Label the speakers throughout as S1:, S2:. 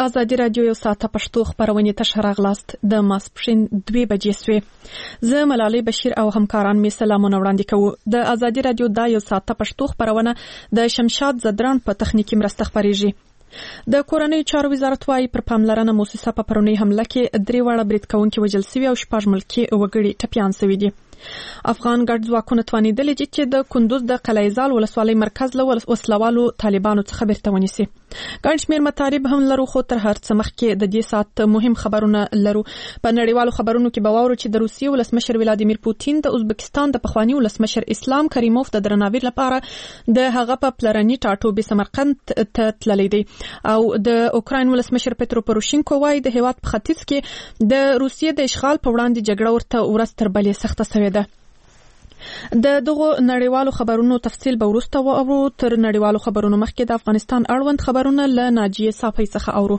S1: ازادي رادیو یو ساعته پښتو خبرونه ته شراغلاست د ماسپښین 2 بجې سوې زه ملالۍ بشیر او همکاران می سلامونه وړاندې کوو د ازادي رادیو د یو ساعته پښتو خبرونه د شمشاد زدران په تخنیکی مرسته خبريږي د کورنۍ چارو وزارت وايي پر پاملرنه موسسه په پرونی حمله کې 3 وړه برید کوونکي وژل شوي او 6 ملکی وګړي ټپيان شوي دي افغان ګډ ځواکونه توانیدل چې د کندوز د قلعهزال ولسوالۍ مرکز له وسلوالو طالبانو څخه بیرته ونیسي ګڼ شمېر مطالب هم لرو خو تر هر څه مخکې د دې ساعت مهم خبرونه لرو په نړیوالو خبرونو کې به واورو چې د روسیې ولسمشر ولادیمیر پوتین د ازبکستان د پخوانی ولسمشر اسلام کریموف د درناوي لپاره د هغه په پلرني ټاټوبي سمرقند ته تللی دی او د اوکراین ولسمشر پترو پروشینکو وايي د هیواد په ختیځ کې د روسیې د اشغال په وړاندې جګړه ورته ورځ تر بلې سخته شوې ده د دغه نړیوالو خبرونو تفصیل به وروسته واورو تر نړیوالو خبرونو مخکې د افغانستان اړوند خبرونه له ناجیه صافی څخه اورو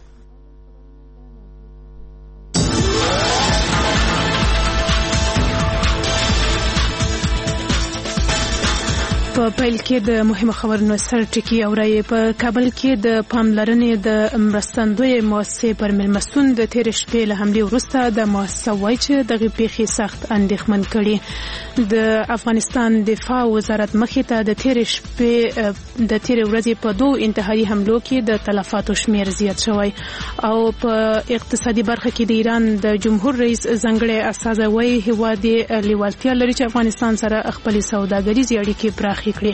S2: په پیل کې د مهمه خبرونو سر ټکی اوري په کابل کې د پاملرنې د مرستندوی مؤسسې پر ملمستون د تیر شپې له حمله وروسته د مؤسسه وایي چې د غپېخي سخت اندېښمن کړي د افغانستان دفاع وزارت مخې ته د تیر شپې د تیر ورځې په 2 انتحاري حملو کې د تلفاتو شمیر زیات شوی او په اقتصادي برخه کې د ایران د جمهور رئیس ځنګړی استازی وایي هیواد لیوالتیا لري چې افغانستان سره خپل سوداګریزي اړیکې پراخې کړي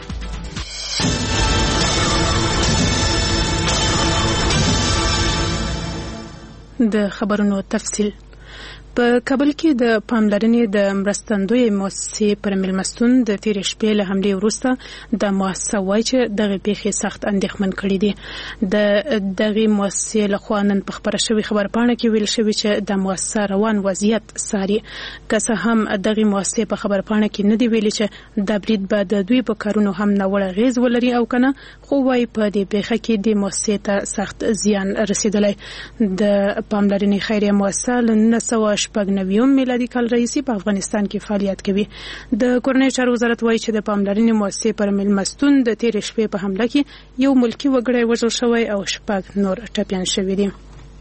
S2: د خبرونو تفصیل په کابل کې د پاملرنې د مرستندوی مؤسسې پر ملمستون د تیر شپې له حمله وروسته د مؤسسه وایي چې دغه پیښې سخت اندېښمن کړي دي د دغه مؤسسې له خوا نن په خبره شوی خبرپاڼه کې ویل شوی چې د مؤسسه روان وضعیت ساري که څه هم دغه مؤسسې په خبرپاڼه کې نه دی ویلي چې د برید به د دوی په کارونو هم نوړه غیز ولري او کنه خو وايي په دې پیښه کې د مؤسسې ته سخت زیان رسیدلی د پاملرنې خیریه مؤسسه له 1990 میلادي کال راهیسې په افغانستان کې فعالیت کوي د کورنۍ چارو وزارت وایي چې د پاملرنې مؤسسې پر ملمستون د تیر شپې په حمله کې یو ملکی وګړی وژل شوی او 6 نور ټپيان شوي دي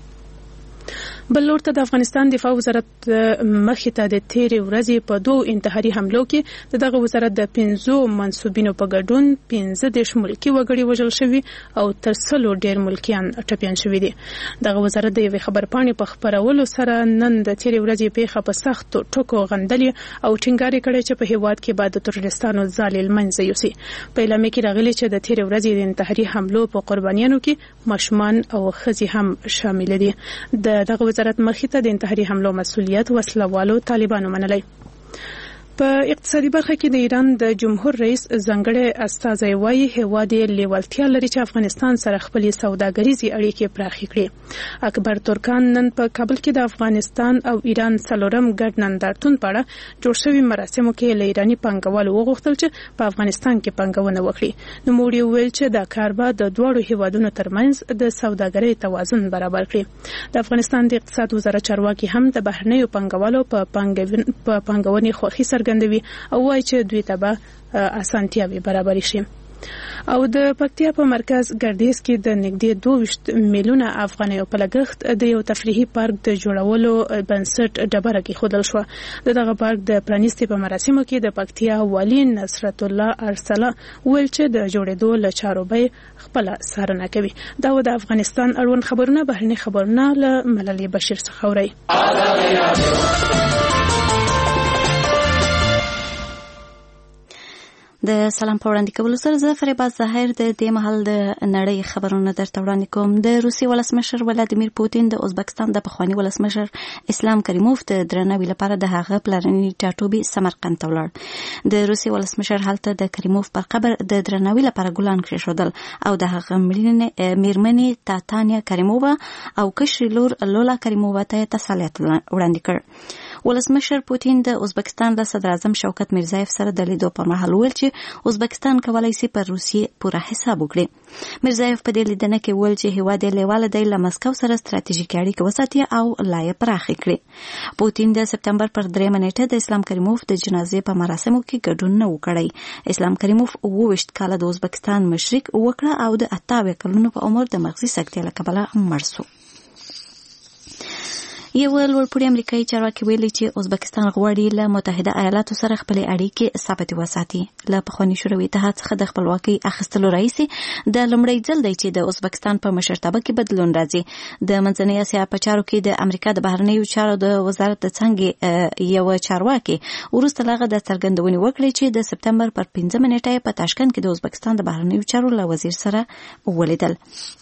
S2: بل لورته د افغانستان دفاع وزارت مخې ته د تیر ورځې په 2 انتحاري حملو کې دغه وزارت د 15 منسوبینو په ګډون 15 ملکی وګړي وژل شوي او تر 100 ډیر ملکیان ټپيان شوي دي دغه وزارت د یوې خبرپاڼې په خبرولو سره نن د تیر ورځې پیښه په سخت ټکو غندلي او ټینګار کړي چې په هیواد کې بعد ترورستانو ځال المنځ یوسي په اعلان کې راغلي چې د تیر ورځې د انتحاري حملو په قربانیانو کې ماشومان او ښځې هم شامل دي دغه وزارت مخې ته د انتحاري حملو مسؤلیت وسلوالو طالبانو منلی په اقتصادي برخه کې د ایران د جمهور رئیس ځنګړی استازی وایي هیواد لیوالتیا لري چې افغانستان سره خپل سوداګریزي اړیکې پراخې کړي اکبر ترکان نن په کابل کې د افغانستان او ایران څلورم ګډ نندارتون په اړه جوړ شوي مراسمو کې له ایراني پانګوالو وغوښتل چې په افغانستان کې پانګونه وکړي نوموړي وویل چې دا کار به د دوړو هیوادونو ترمنځ د سوداګرۍ توازن برابر کړي د افغانستان د اقتصاد وزارت چارواکي هم د بهرنیو پانګوالو په پانګونې خوښي څرګندوي او وايي چې دوی ته به اسانتیاوي برابر شي او د پکتیا په مرکز ګردیز کې د نږدې 22 میلیونه افغانیو په لګښت د یو تفریحي پارک د جوړولو بنسټ ډبره کې خودل شو دغه پارک د پرانیستي په مراسمو کې د پکتیا والي نصرت الله ارسله ویل چې د جوړېدو له چارو به خپل څارنه کوي دا د افغانستان اړوند خبرونه بهرني خبرونه له ملالۍ بشیر څخه اوري
S3: د سلام په وړاندې کولو سره زه فریبا ظاهر د دې مهال د نړۍ خبرونه درته وړاندې کوم د روسي ولسمشر ولادیمیر پوتین د ازبکستان د پخوانی ولسمشر اسلام کریموف د درناوي لپاره د هغه پلرني ټاټوبي سمرقند ته ولاړ د روسي ولسمشر هلته د کریموف پر قبر د درناوي لپاره ګلان کېښودل او د هغه میرمنې تاتانیا کریمووا او کشري لور لولا کریمووا ته تسلیت وړاندې کړ ولسمشر پوتین د ازبکستان د صدر اعظم شوکت میرزایف سره د لیدو پر مهال ویل چې ازبکستان کولای شي پر روسیې پوره حساب وکړي. میرزایف په دې لیدنه کې ویل چې هیواد یې لیواله دی له مسکو سره ستراتیژیکي اړیکې وساتي او لا یې پراخې کړي. پوتین د سپتمبر پر 3 نیټه د اسلام کریموف د جنازې په مراسمو کې ګډون نه وکړی. اسلام کریموف 28 کاله د ازبکستان مشرک وکړه او د 28 کلونو په عمر د مغزي سکتې له کبله مړ شو. یو لوړپوړي امریکایي چارواکي ویلي چې ازبکستان غواړي له متحده ایالاتو سره خپلې اړیکې ثابتې وساتي. له پخواني شوروي اتحاد څخه د خپلواکۍ اخیستلو راهیسې د لومړي ځل دی چې د ازبکستان په مشرتابه کې بدلون راځي. د منځنۍ اسیا په چارو کې د امریکا د بهرنیو چارو د وزارت د څنګه یو چارواکي وروسته لغه د څرګندونې وکړې چې د سپتمبر پر 15 نیټه په تاشکند کې د ازبکستان د بهرنیو چارو له وزیر سره ولیدل.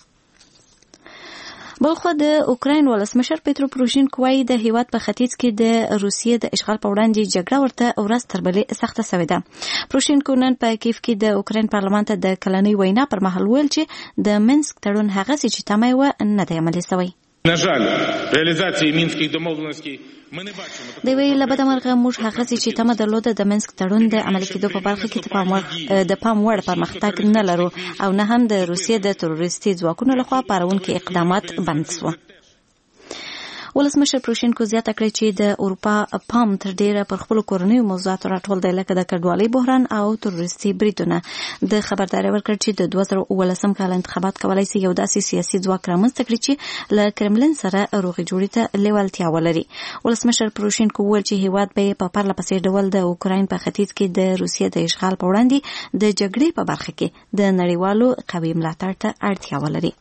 S3: بلخو د اوکراین ولسمشر پیترو پروشینکو وايي د هیواد په ختیځ کې د روسیې د اشغال په وړاندې جګړه ورته ورځ تر بلې سخته شوې ده. پروشینکو نن په کیف کې د اوکراین پارلمان ته د کلنۍ وینا پر مهال ویل چې د منسک تړون هغه چې تمه و نه دی عملي شوی.
S4: На жаль, реализации Минских домовленностей мы не бачимо.
S3: د وی لبد مرغه موږ هغه چې تمه درلوده د منسک تړون د عملي کېدو په برخه کې د پام وړ پرمختګ نه لرو او نه هم د روسیې د تروریستي ځواکونو لخوا پارونکي اقدامات بند شو. ولسمشر پروشینکو زیاته کړې چې د اروپا پام تر ډیره پر خپل کورنیو موضوعاتو راټول دی لکه د کډوالۍ بحران او تروریستي بریدونه. د خبرداري ورکړ چې د 2019 کال انتخابات کولای شي یو داسې سیاسي ځواک رامنځته کړي چې له کرملین سره روغې جوړې ته لیوالتیا ولري. ولسمشر پروشینکو وویل چې هیواد به په پرله پسې ډول د اوکراین په ختیځ کې د روسیې د اشغال په وړاندې د جګړې په برخه کې د نړیوالو قوي ملاتړ ته اړتیا ولري.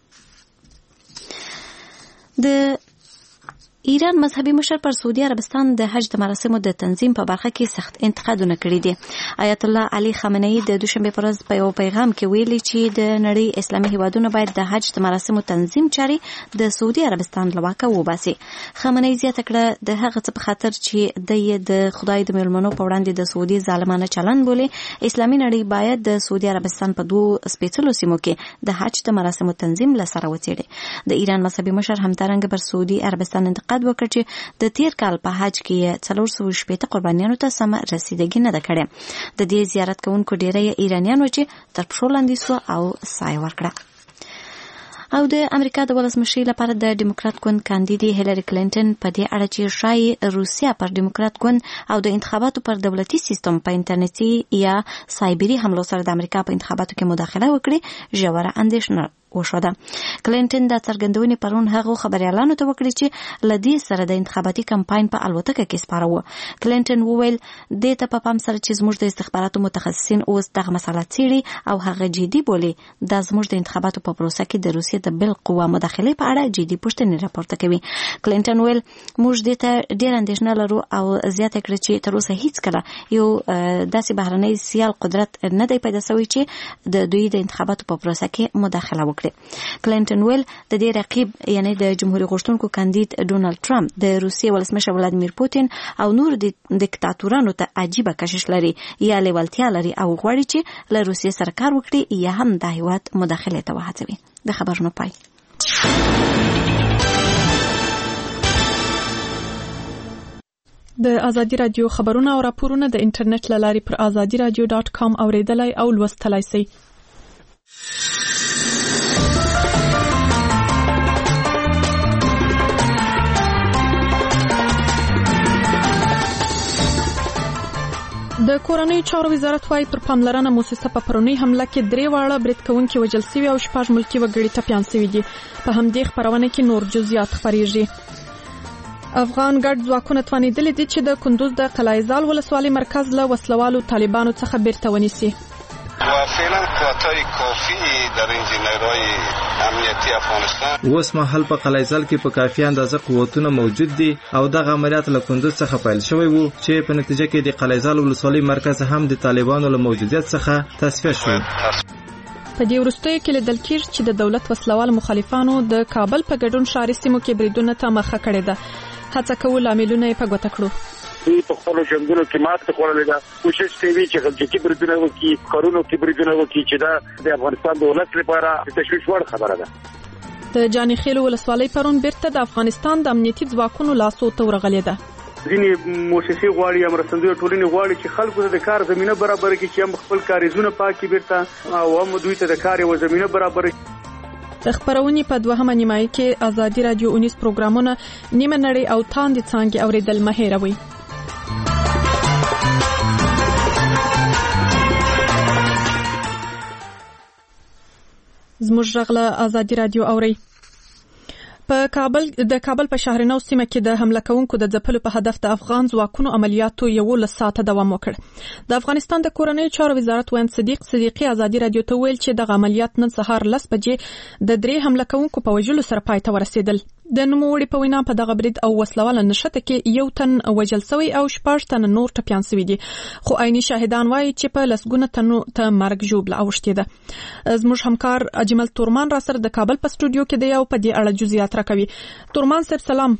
S3: د ایران مذهبي مشر پر سعودي عربستان د حج د مراسمو د تنظیم په برخه کې سخت انتقادونه کړي دي. آیت الله علي خامنه‌ای د دوشنبه پر ورځ په یو پیغام کې ویلي چې د نړۍ اسلامي هیوادونو باید د حج د مراسمو تنظیم چاري د سعودي عربستان له واکه وباسي. خامنه‌ای زیاته کړه د هغه څه په خاطر چې د خدای د میلمنو په وړاندې د سعودي ظالمانه چلند بولي. اسلامي نړۍ باید د سعودي عربستان په دوه سپېڅلو سیمو کې د حج د مراسمو تنظیم لسره وڅېړي. د ایران مذهبي مشر همدارنګه پر سعودي عربستان انتقاد وکړ چې د تیر کال په حج کې 460 قربانیانو ته سم رسیدګي نه ده کړې. د دې زیارت کوونکو ډیری ایرانیانو چې تر پښو لاندې سو او سایه ورکړه. او د امریکا د ولسمشرۍ لپاره د ډیموکرات ګوند کاندیدې هیلری کلینټن په دې اړه چې شایي روسیا پر ډیموکرات ګوند او د انتخاباتو پر دولتي سیستم په انټرنیټي یا سایبري حملو سره د امریکا په انتخاباتو کې مداخله وکړي ژوره اندېښنه وشوده. کلینټن د څرګندونې پرون هغه خبريالانو ته وکړي چې لدی سره د انتخاباتي کمپاین په الوتکه کې سپارو. کلینټن وویل د ته په پام سره چې زموږ د استخباراتو متخصصین اوس دغه مسله څېړي او هغه جدي بولي د زموږ د انتخاباتو په پروسه کې د روسیې د بل قوه مداخله په اړه جدي پوښتنې راپورته کوي. کلینټن ویل موږ د ته ډېر اندېښنه لرو او زیاته کړه چې تر اوسه هیڅ کله یو داسې بهرنی سیال قدرت نه دی پیدا شوی چې د دوی د انتخاباتو په پروسه کې مداخله وکړي. کلینټن ویل د دې رقیب یعنی د جمهوریت غوښتونکو کاندید ډونالد ټرمپ د روسیې ولسمشر ولادیمیر پوتین او نور دیکتاتورانو ته عجیبه کشش لري یا لیوالتیا لري او غواړي چې له روسیې سره کار وکړي یا هم د هیواد مداخله ته وهڅوي. د خبرونو پای.
S1: د ازادي رادیو خبرونه او راپورونه د انټرنیټ له لارې پر azadiradio.com اوریدلای او لوستلای شئ. د کورنۍ چارو وزارت وايي پر پاملرنه موسسه په پرونی حمله کې 3 واړه برید کوونکي وژل شوي او 6 ملکی وګړي ټپيان شوي دي. په همدې خبرونه کې نور جزئیات خبريږي. افغان ګډ ځواکونه توانیدل دي چې د کندوز د قلعه‌زال ولسوالۍ مرکز له وسلوالو طالبانو څخه بیرته ونیسي.
S5: و فعلا قوتای کافی در انجینرهای امنیتی افغانستان
S6: اوس مهال په قلعه‌زال کې په کافي اندازه قوتونه موجود دي او دغه عملیات له کندوز څخه پیل شوی وو چې په نتیجه کې د قلعه‌زال ولسوالۍ مرکز هم د طالبانو له موجودیت څخه تصفیه شو.
S1: په دې وروستیو کې لیدل کېږي چې د دولت وسلوال مخالفانو د کابل په ګډون ښاري سیمو کې بریدونو ته مخه کړې ده. هڅه کول عاملونه په ګوته کړو.
S7: په خپل جنگونو کې ماته خورلې ده. کوشش کوي چې خلک بریدونه وکړي، کارونو کې بریدونه وکړي چې دا د افغانستان د ولس لپاره د تشویش وړ خبره ده.
S1: د جاني خیل ولسوالۍ پرون بیرته د افغانستان د امنیتي ځواکونو لاسو ته ورغلې ده.
S8: ځینې مؤسسې غواړي یا مرستندویه ټولنې غواړي چې خلکو ته د کار زمینه برابر کړي چې هم خپل کاریزونه پاکي بیرته او هم دوی ته د کار یو زمینه برابر کړي.
S1: د خبرونې په دوهمه نیمایي کې ازادي رادیو 19 پروګرامونه نیمه نړۍ او تاندې څانګې اوریدل مه هېروئ. زموږ غږ له ازادي رادیو اورئ. په کابل په شهرنو سیمه کې د حمله کوونکو د ځپلو په هدف د افغان ځواکونو عملیاتو 11 ساعته دوام وکړ. د افغانستان د کورنیو چارو وزارت وین صدیقي ازادي رادیو ته ویل چې د عملیات نن سهار 10 بجې د 3 حمله کوونکو په وژلو سره پای ته ورسېدل. د نوموړي په وینا په دغه برید او وسلواله نشته کې 1 تن وژل شوی او 6 تن نور ټپيان شوي دي، خو عیني شاهدان وایي چې په لسګونه تنو ته مرګ ژوبله اوښتې ده. زموږ همکار اجمل تورمان را سره د کابل په سټوډیو کې دی او په دې اړه جزئیات راکوي. تورمان صاحب سلام.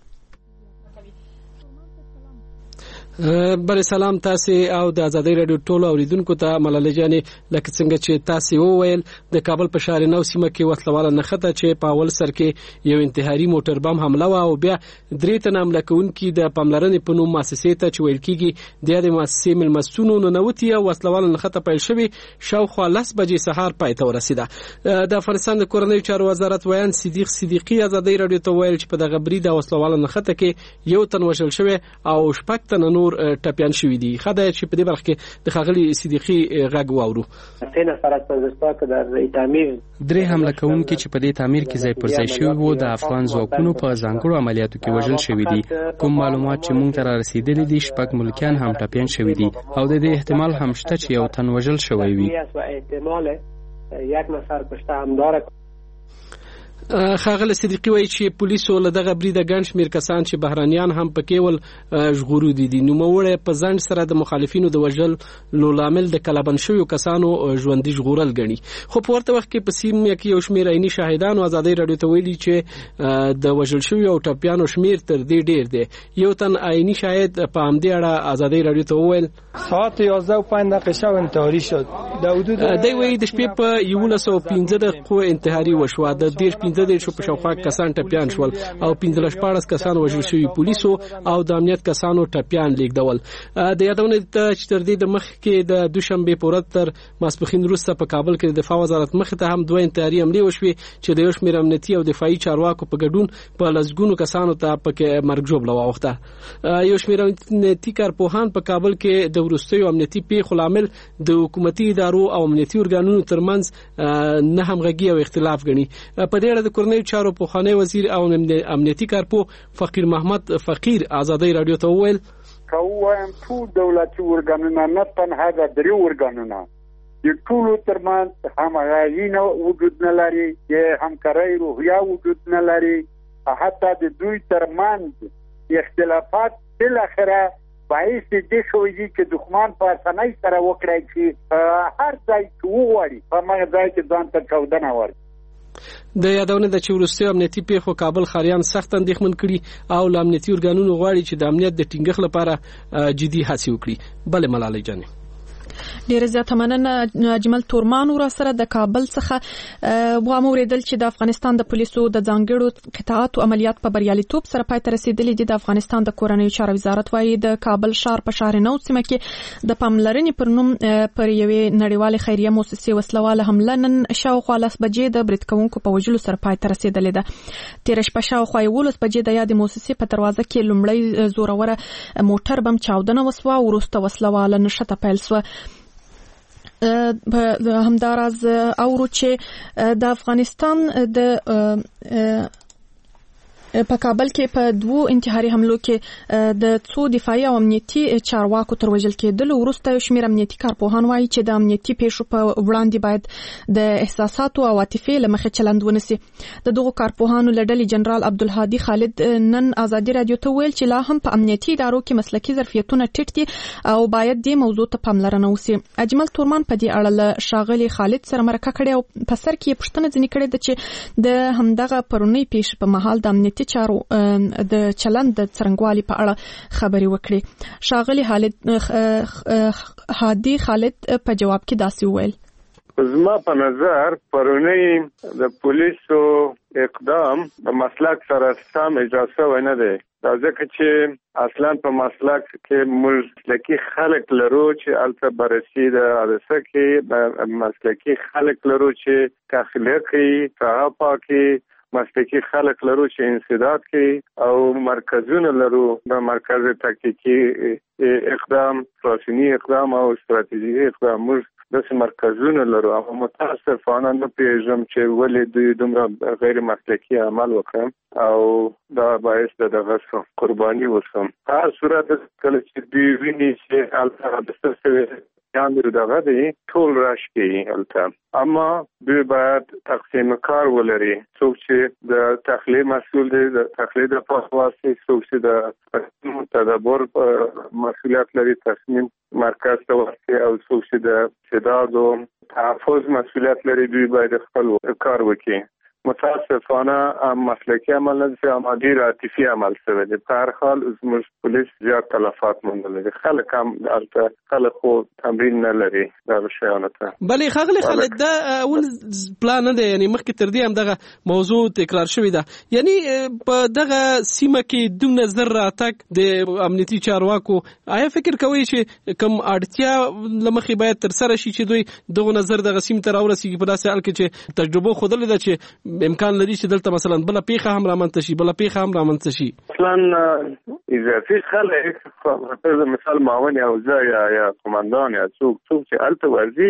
S9: بل سلام تاسو او د ازادي رادیو ټولو اوریدونکو ته. ملاله جانې لکه څنګه چې تاسو وویل د کابل په شهر نو سیمه کې وسلواله نخته چې په اول سر کې یو انتحاري موټر بم حمله و او بیا 3 تن حمله کوونکي د پاملرنې په نوم مؤسسې ته چې ویل کیږي د مؤسسې ملمسونو ننوتي او وسلواله نخته پیل شوی شاوخوا 10 بجې سهار پای ته ورسیده. د افغانستان د کورنیو چارو وزارت ویان صدیقي ازادي رادیو ته ویل چې په دغه برید او وسلواله نخته کې 1 تن وژل شوی او 6 تن نور ټپيان شوي دي. خدای چې په دې برخه کې د خغلی صدیقي غږ واورو.
S10: 3 حمله کوونکي چې په دې تعمیر کې ځای پر ځای شوي وو د افغان ځواکونو په ځانګړو عملیاتو کې وژل شوي دي. کوم معلومات چې موږ ته را رسیدلي دي 6 ملکیان هم ټپيان شوي دي او د دې احتمال هم شته چې 1 تن وژل شوی وي.
S9: خاغله صدیقي وایي چې پولیسو له دغه بریده ګڼ شمېر کسان چې بهرانيان هم پکې ول ژغورو دي. نو موړه په ځند سره د مخالفینو د وژل لامل د کلابن شویو کسانو ژوندۍ ژغورل غني. خو په ورته وخت کې په سیمه کې یو شمېر عیني شاهدان او ازادي رادیو ته ویلي چې د وژل شویو او ټپيانو شمېر تر دې ډیر دی. یو تن عیني شاهد په همدې اړه ازادي رادیو ته وویل
S11: ساعت 11:05 شب انتحاری شد. د حدود
S9: دی وایي د شپې په 11:15 دقیقو انتحاری وشو. د 15 شو په شاوخوا کسان ټپيان شول او 15 کسان وژل شوي. پولیسو او د امنیت کسانو ټپيان لیکدول. د یادونه چې تر دې د مخ کې د دوشنبه پورت تر ماسپخین وروسته په کابل کې د دفاع وزارت مخ ته هم 2 انتحاري حمله وشوي چې د یو شمېر امنیتي او دفاعي چارواکو په ګډون په لسګونو کسانو ته پکې مرګ ژوبله واوښته. یو شمېر امنیتي کارپوهان په کابل کې د وروستیو امنیتي پیښو لامل د حکومتي ادارو او امنیتي ارګانونو ترمنځ نه همغږي او اختلاف غني. په دې اړه د کورنیو چارو پوخانه وزیر او امنیتي کارپو فقیر محمد فقیر ازادي رادیو ته وویل
S12: کوم ټول دولتي ارګانونه نه تنها د 3 ارګانونه د ټولو ترمنځ همغږي نه وجود نه لري، د همکارۍ روحیه وجود نه لري، حتی د دوی ترمنځ اختلافات بل اخره باعث دې شوی دی چې دښمن په اسانۍ سره وکړي چې هر ځای کې وغواړي په هغه ځای کې ځان ته چاودنه ورکړي.
S9: د یادونه د چورستي امنیتي پیښو کابل خاریان سخت اندېښمن کړي او امنیتي ارګانونو غواړي چې د امنیت د ټینګښت لپاره جدي هڅې وکړي. بل ملالۍ جانې
S1: ډیر زیات مننه اجمل تورمان ور سره د کابل څخه و موریدل چې د افغانستان د پولیسو د ځانګړو قطاعات او عملیات په بریالیتوب سره پای ته رسیدلي دي. د افغانستان د کورنیو چارو وزارت وايي د کابل ښار په شهر نو سیمه کې د پاملرنې پر نوم پر یوې نړیوالې خیریه مؤسسې وسلواله حمله نن شاوخوا 10 بجې د برید کوونکو په وژلو سره پای ته رسیدلې ده. تیر شپه شاوخوا 11 بجې د یادې مؤسسې په دروازه کې لومړی زوروره موټر بم چاودنه وسوه او وروسته وسلواله نښته پیل شوه. همداراز اورو چې د افغانستان د په کابل کې په 2 انتحاري حملو کې د څو دفاعي او امنیتي چارواکو تر وژل کېدل. وروسته یو شمېر امنیتي کارپوهان وایي چې د امنیتي پیښو په وړاندې باید د احساساتو او عاطفې له مخې چلند ونیسي. د دغو کارپوهانو له ډلې جنرال عبدالهادي خالد نن ازادي رادیو ته ویل چې لا هم په امنیتي ادارو کې مسلکي ظرفیتونه ټیټ دي او باید دې موضوع ته پاملرنه وشي. اجمل تورمان په دې اړه له ښاغلي خالد سره مرکه کړې او په سر کې پوښتنه ځینې کړې ده چې د همدغه پرونی پیښې په مهال د امنیتي چارو د چلند د څرنګوالي په اړه خبري وکړي. ښاغلي هادي خالد په جواب کې داسې وویل
S13: زما په نظر پرونی د پولیسو اقدام د مسلک سره سم اجازه ونه دی دا ځکه چې اصلا په مسلک کې مسلکی خلک لرو چې الته بررسي د حادثه کې مسلکی خلک لرو چې تخلیقي صحافه مسلکی خلک لرو چې انسداد کوي او مرکزونه لرو د مرکز تکتیکی اقدام راسنی اقدام او استراتیژي اقدام موږ د مرکزونه لرو او متاسفانه نه پیژم چې ولې دوی دومره غیر مسلکی عمل وکړي او دا باعث دغه قرباني وسم هر صورت کله چې دوی ویني چې الته د څه یاندر دغه دی ټول راشي الته اما دوی باید تقسیم کار ولري څوک چې د تخلیه مسؤل دی د تخلیه د پاسواسي څوک چې د تدبر مسؤلیت لري تصمیم مرکز ته ورسي او څوک چې د سداد او تحفظ مسؤلیت لري دوی باید خپل کار وکړي متاسفانه مسلکی عمل نه دي اما ډیر عاطفي عمل شوی دی په هر حال زموږ پولیس زیات تلفات موندل خلک هم البته خلک خو تمرین نه لري دا شیانه ته
S9: بلې خغلی خالد دا اول پلان نه دی یعنی مخکې تر دې هم دغه موضوع تکرار شوی ده یعنی په دغه سیمه کې دونه زر راتګ د امنیتي چارواکو آیا فکر کوي چې کوم اړتیا لمخې باید تر سره شي چې دوی دغه نظر دغه سیمه ته راورسیږي په داسې حال کې چې تجربه خودلې ده چې امکان لري چې دلته مثلا بل پیخه هم رامنځته شي اصلا
S13: اضافي خلک په مثال معاون او یا قومندان یا څوک چې الته ورزي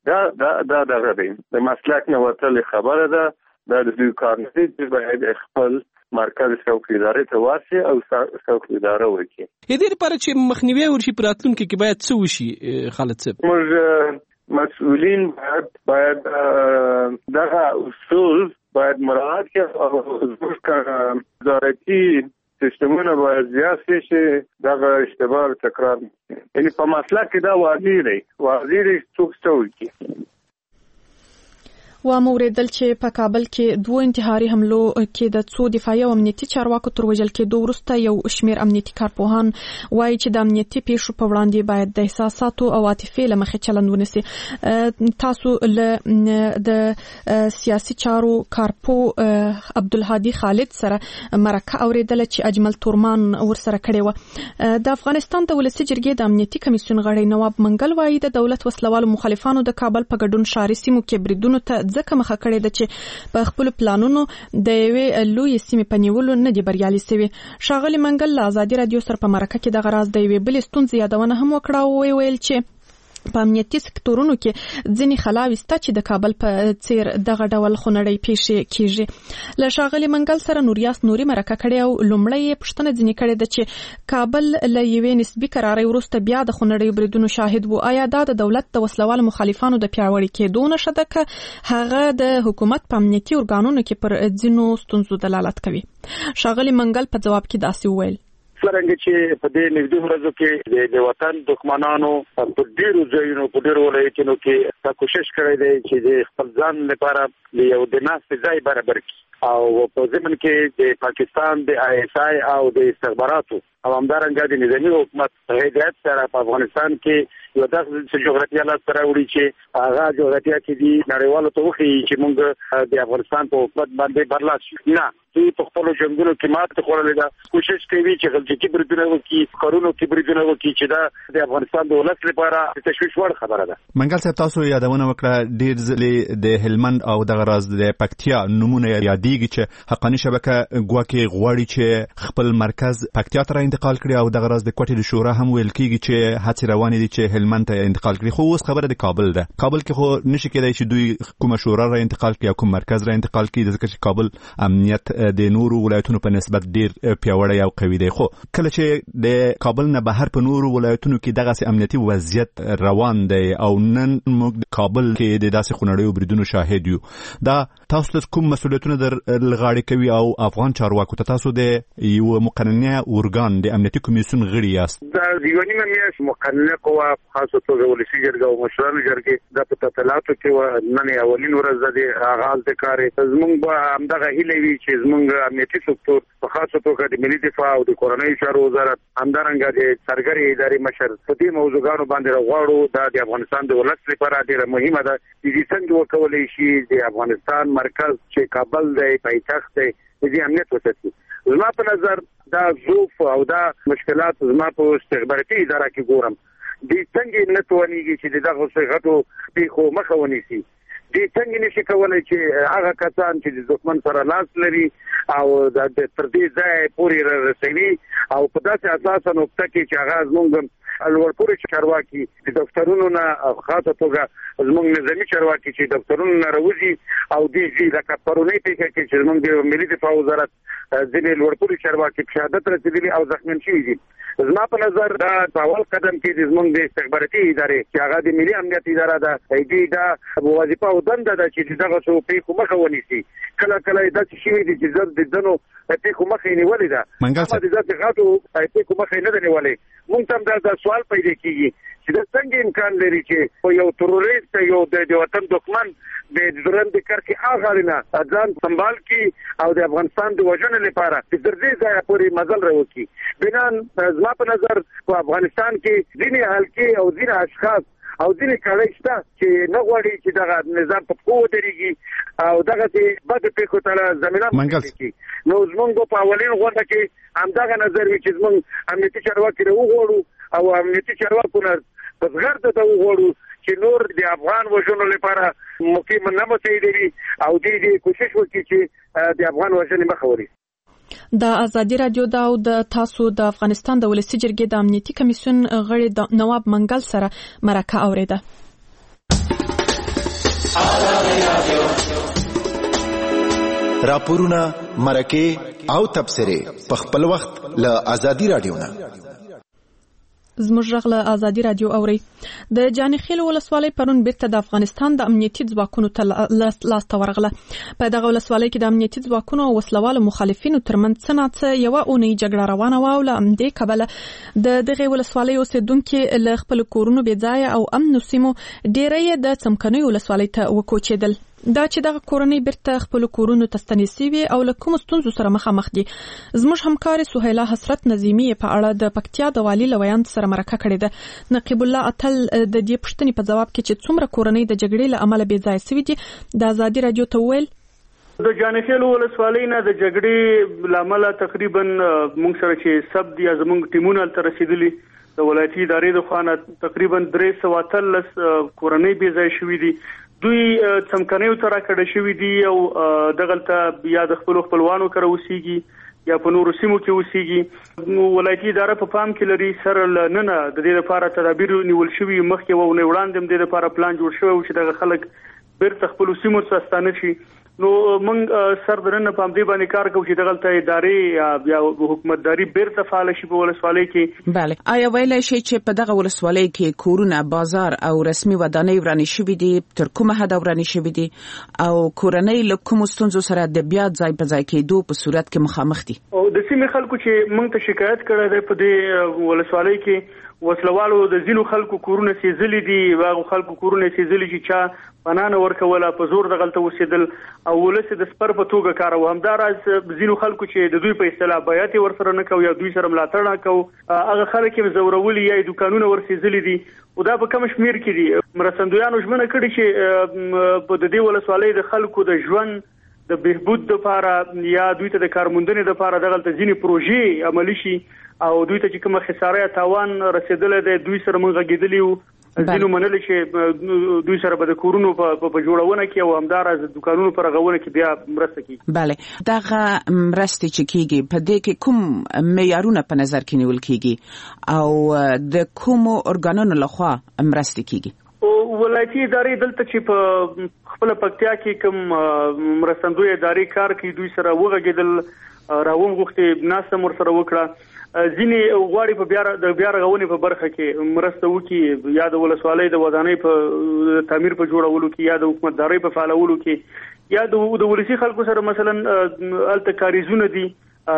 S13: دا دغه دی د مسلک نه وتل خبره ده د دوی کار نه دی باید خپل مرکز څوکیداري ته واسي او څوکیداري وکړي
S9: دې لپاره چې مخنیوي ورشي پراتلونکو کې باید څه وشي خالد صاحب
S13: موږ مسؤلین باید دغه اصول باید مراعات کړي او زموږ وزارتي سیستمونه باید زیات شي چې دغه اشتباه تکرار یعنی په مسلک کې دا وزیر څوک څوکي
S1: و موریدل چې په کابل کې دوه انتحاري حملو کې د څو دفاعي او امنیتي چارواکو تر وژل کېدو وروسته یو شمېر امنیتي کارپوهان وایي چې د امنیتي پیښو په وړاندې باید د احساساتو او عاطفې له مخې چلند ونیسي تاسو د سیاسي چارو کارپو عبدالهادي خالد سره مرکه اوریدله چې اجمل تورمان ورسره کړې وه د افغانستان د ولسي جرګې د امنیتي کمیسیون غړی نواب منګل وایي د دولت وسلوالو مخالفانو د کابل په ګډون ښاري سیمو کې بریدونو ته ځکه مخه کړې ده چې په خپل پلانونو د یوې لوی سیمې په نیولو نه دی بریالي شوی ښاغلي منګل له ازادي رادیو سره په مرکه کې د غراض د یوې بلې ستونزې یادونه هم وکړه او ویل چې په امنیتي سکتورونو کې ځینې خلاوې شته چې د کابل په څیر دغه ډول خونړۍ پیښې کیږي له ښاغلي منګل سره نوریاس نوري مرکه کړې او لومړی یې پوښتنه ځینې کړې ده چې کابل له یوې نسبي قرارۍ وروسته بیا د خونړۍ بریدونو شاهد وو آیا دا د دولت د وسلوالو مخالفانو د پیاوړي کېدو نښه ده که هغه د حکومت په امنیتي ارګانونو کې پر ځینو ستونزو دلالت کوي ښاغلي منګل په ځواب کې داسې وویل
S7: څنګه چې په دې نږدې ورځو کې د وطن دښمنانو په ډیرو ځایونو په ډیرو ولایتونو کې تا کوشش کړی دی چې د خپل ځان لپاره یو د ناستې ځای برابر کړي او په ځمن کې د پاکستان د آی اس آی او د استخباراتو او همدارنګه د نظامی حکومت په هدایت سره په افغانستان کې یو داسې جغرافیه لا سره وړي چې هغه جغرافیه کې دی نړیوالو ته وخی چې موږ د افغانستان په حکومت باندې برلاس شو نه دوی په خپل جنگونو کې ماته خورلې ده کوشش کوي چې غلطي بریدونه وکړي کارونو کې بریدونه وکړي چې دا د افغانستان د ولس لپاره تشویش وړ خبره ده
S14: منګل صاحب تاسو یادونه وکړه ډیر ځلې د هلمند او د غراز د پکتیا نمونه یادېږي چې حقاني شبکه ګواکې غواړي چې خپل مرکز پکتیا ته انتقال کړي او د غراز د کوټې د شورا هم ویل کېږي چې هڅې روانې دي چې هلمند ته انتقال کړي خو اوس خبره د کابل ده کابل کې خو نشي کېدای چې دوی کومه شورا را انتقال کړي او کوم مرکز را انتقال کړي ځکه چې کابل امنیت د نورو ولایتونو په نسبت ډیر پیاوړی او قوي دی خو کله چې د کابل نه بهر په نورو ولایتونو کې دغه امنیتي وضعیت روان دی او نن موږ د کابل کې د داسې خونړیو بریدونو شاهد یو دا تاسو ته کوم مسؤلیتونه در لغاړي کوي او افغان چارواکو ته تاسو د یو مقننه اورګان د امنیتي کمیسیون غړي یاست؟
S7: دا یو نیمه میاشت مقننه قوه خاصه توګه ولسی جرګه او مشرانو جرګې د تطلعاتو کې نن اولین ورځ د آغاز د کار زمونږ به همدغه هیله وي چې زمونږ امنیتي سکتور په خاصه توګه د ملي دفاع او د کورنۍ چارو وزارت همدارنګه د سرګري ادارې مشر په دې موضوعاتو باندې راغواړو د افغانستان د ولس لپاره ډیره مهمه ده چې څنګه وکولای شي د افغانستان مرکز چې کابل دی پایتخت دی د امنیت وساتي. زما په نظر دا ظروف او دا مشکلات زما په استخباراتي اداره کې ګورم د څنګه نتوانیږي چې دغه څه پیښو مخه ونیسي. د څنګه نشي کولای چې هغه کسان چې د دښمن سره لاس لري او د تر دې ځای پورې رسوي او په داسې اساس نقطه کې چې هغه زموږ الورپوري چارواکي د دفترونو نه خاصه توګه زموږ نظامی چارواکي چې دفترونو نه راوځي او د لکه پرونی پیښه کې چې زموږ د ملي دفاع وزارت ځینې الورپوري چارواکي شهادت رسېدلي او زخمیان شوي دي. زما په نظر دا اول قدم کې زموږ د استخباراتي ادارې چې هغه د ملي امنیت اداره ده دا وظیفه او دنده ده چې دغه څه پیښو مخه ونیسي. کله کله داسې شوي دي چې د دنو پیښو مخه یې نیولې ده اما د داسې غټو پیښو مخه یې نه ده نیولې. موږ ته دا سوال پیدا کیږي چې دا څنګه امکان لري چې یو تروریست یو د وطن دښمن د درند کار کې اغارنه ځان سنبال کی او د افغانستان د وژنې لپاره د درځي ځای پورې مزل راوکی. بنان زما په نظر په افغانستان کې ځینې حلقې او ځینې اشخاص او ځینې کړي شته چې نه غواړي چې دغه نظام په قوت درېږي او دغه چې بد پیښو ته زمينه ورکړي. نو زموږ په اولین غونډه کې همدغه نظر وی چې زموږ امنیتي چارواکي وغواړو او امنیتي چارواکو نه په زغرد ته وغواړو چې نور د افغان وژنو لپاره مقیم نه متحدوي او دې کوشش وکړي چې د افغان وژنې مخه ونیسي.
S1: د ازادي رادیو او د تاسو د افغانستان د ولسی جرګې د امنیتي کمیسیون غړي نواب منګل سره مرکه اوریده.
S15: راپورونه مرکه او تبصره په خپل وخت له ازادي رادیو نه.
S1: زموږ غږ له ازادي رادیو اوري. د جانخیل ولسوالۍ پرون بیرته د افغانستان د امنیتي ځواکونو ته لاس ورغله. په دغه ولسوالۍ کې د امنیتي ځواکونو او وسلوالو مخالفینو ترمنځ څنګه یو اونۍ جګړه روانه و او له همدې کبله د دغه ولسوالۍ اوسیدونکو له خپل کورونو بې ځایه او امن سیمو ډېری د څمکنۍ ولسوالۍ ته وکوچېدل. دا چې دغه کورنۍ بیرته خپل کورونو ته ستنې شوي او له کوم ستونزو سره مخامخ دي. زموږ همکار سهیلا حسرت نظیمی په اړه د پکتیا د والي لویان سره مرکه کړې ده. نقیب الله اتل د دې پوښتنې په جواب کې چې څومره کورنۍ د جګړې له امله بې ځایه شوي دي د ازادي رادیو ته وویل
S8: د جانخیل ولسوالۍ نه د جګړې له امله تقریبا موږ سره چې سب دي زموږ ټیمونه تر رسیدلي د ولایتي ادارې د خوانه تقریبا 313 کورنۍ بې ځایه شوي دي. دوی څمکنیو ته راکړه شوي دي او دغلته یا د خپلوانو کړه اوسېږي یا په نورو سیمو کې اوسېږي. ولایتي اداره په پام کې لري سره لننه د دې لپاره تدابیر نیول شوي مخکې و نه وړاندې د دې لپاره پلان جوړ شوی چې دغه خلک بیرته خپل سیمو ته ستانه شي. نو موږ سر درنه په دې باندې کار کوو چې دغلته ادارې یا حکومتداري بیرته فعال شي په ولسوالۍ کې.
S16: بله آیا ویلای شي چې په دغه ولسوالۍ کې کورونه بازار او رسمي ودانۍ ورانې شوي دي تر کومه حد ورانې شوي دي او کورنۍ له کوم ستونزو سره د بیا ځای په ځای کېدو په صورت کې مخامخ دي؟
S8: او د سیمې خلکو چې موږ ته شکایت کړی دی په دې ولسوالۍ کې وسلوالو د ځینو خلکو کورونه سیزلي دي واغو خلکو کورونه سیزلي چې چا پنانه ورکوله په زور دغلته وسیدل او ولس د سپر په توګه کار او همداراز ځینو خلکو چې د دوی په اصطلاح بیات ورسره نه کوي یا دوی سره ملاتړ نه کوي هغه خلک یې زورولي یا دکانونه ورسیزلي دي او دا په کم شمیر کې دي. مرستندویانو ژمنه کړې چې په دې ولسوالۍ د خلکو د ژوند د بهبود لپاره یا دوی ته د کارموندنې لپاره دغلته ځینې پروژې عملي شي او دوی ته چې کومه خساره تاوان رسیدلې ده دوی سره موږ غږیدلی وو ځینو منل چې دوی سره به د کورونو په جوړونه کې او همداراز دکانونو پر غوونه کې بیا مرسته کوي.
S16: بله دغه مرستې چې کیږي په دې کې کوم معیارونه په نظر کې نیول کیږي او د کوم ارګانونو لخوا مرستې کیږي؟
S8: ولایتي ادارې دلته چې په خپل پکتیا کې کوم مرستندوی ادارې کار کوي دوی سره وغږیدل راوم غوښتي ناسم ور سره وکړه. ځینې غواړي په بیا رغونې په برخه کې مرسته وکړي یا د ولسوالۍ د ودانۍ په تعمیر په جوړولو کې یا د حکومتدارۍ په فعالولو کې یا د ولسی خلکو سره مثلا الته کاریزونه دي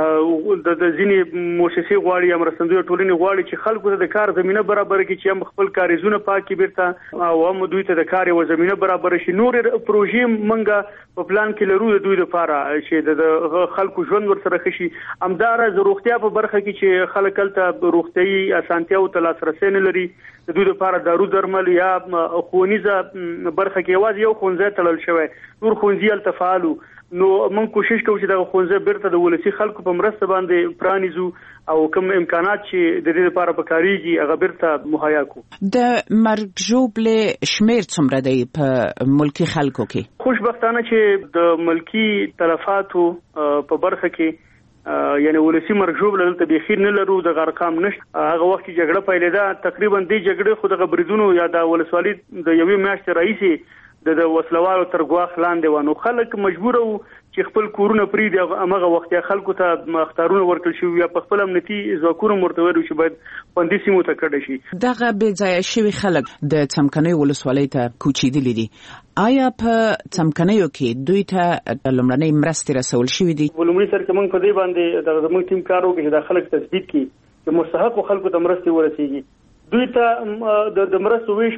S8: د ځینې مؤسسې غواړي یا مرستندوی ټولنې غواړي چې خلکو ته د کار زمينه برابر کړي چې هم خپل کاریزونه پاکي بیرته او هم دوی ته د کار او زمينه برابر شي. نور پروژې منګه په پلان کې لرو د دوی لپاره چې د خلکو ژوند ورسره خشي. همدار د روغتیا په برخه کې چې خلک ته روغتيي اسانتیا او لاسرسي نه لري د دوی لپاره دارو درمل یا خونیزه برخه کې یوازې یو خونځه تړل شوی نور خونځي التفاعلو. نو موږ کوشش کوو چې د خونځه بیرته د ولسی خلکو په مرسته باندې پرانیزو او کوم امکانات چې د دې لپاره پکاريږي هغه بیرته مهیا کو.
S16: د مرګ ژوبلې شمیر څومره دی په ملکی خلکو کې؟
S8: خوشبختانه چې د ملکی تلفاتو په برخه کې یعنی ولسی مرګ ژوبلې دلته بخیر نه لرو د ارقام نشته. هغه وخت چې جګړه پیلېده تقریبا د جګړې خو د بریدونو یا د ولسوالۍ د یوې میاشتې رئیسي د وسلوالو تر ګواخ لاندې ونه خلک مجبور وو چې خپل کورونه پریدي هغه وخت خلکو ته اختارونه ورکړل شو یا په خپل امنیتي ځواکونو مرتبه شي باید خوندي سیمو ته کډه شي.
S16: دغه بې ځای شوی خلک د څمکنیو ولسوالۍ ته کوچېدلي دي. آیا په څمکنیو کې دوی ته لومړنۍ مرستې رسول شوې دي؟
S8: ولومړی سر کې موږ په دې باندې د موږ ټیم کار وکړي چې د خلک تثبیت کړي چې مستحق خلکو ته مرستې ورسیږي. دوی ته د مرستو ویش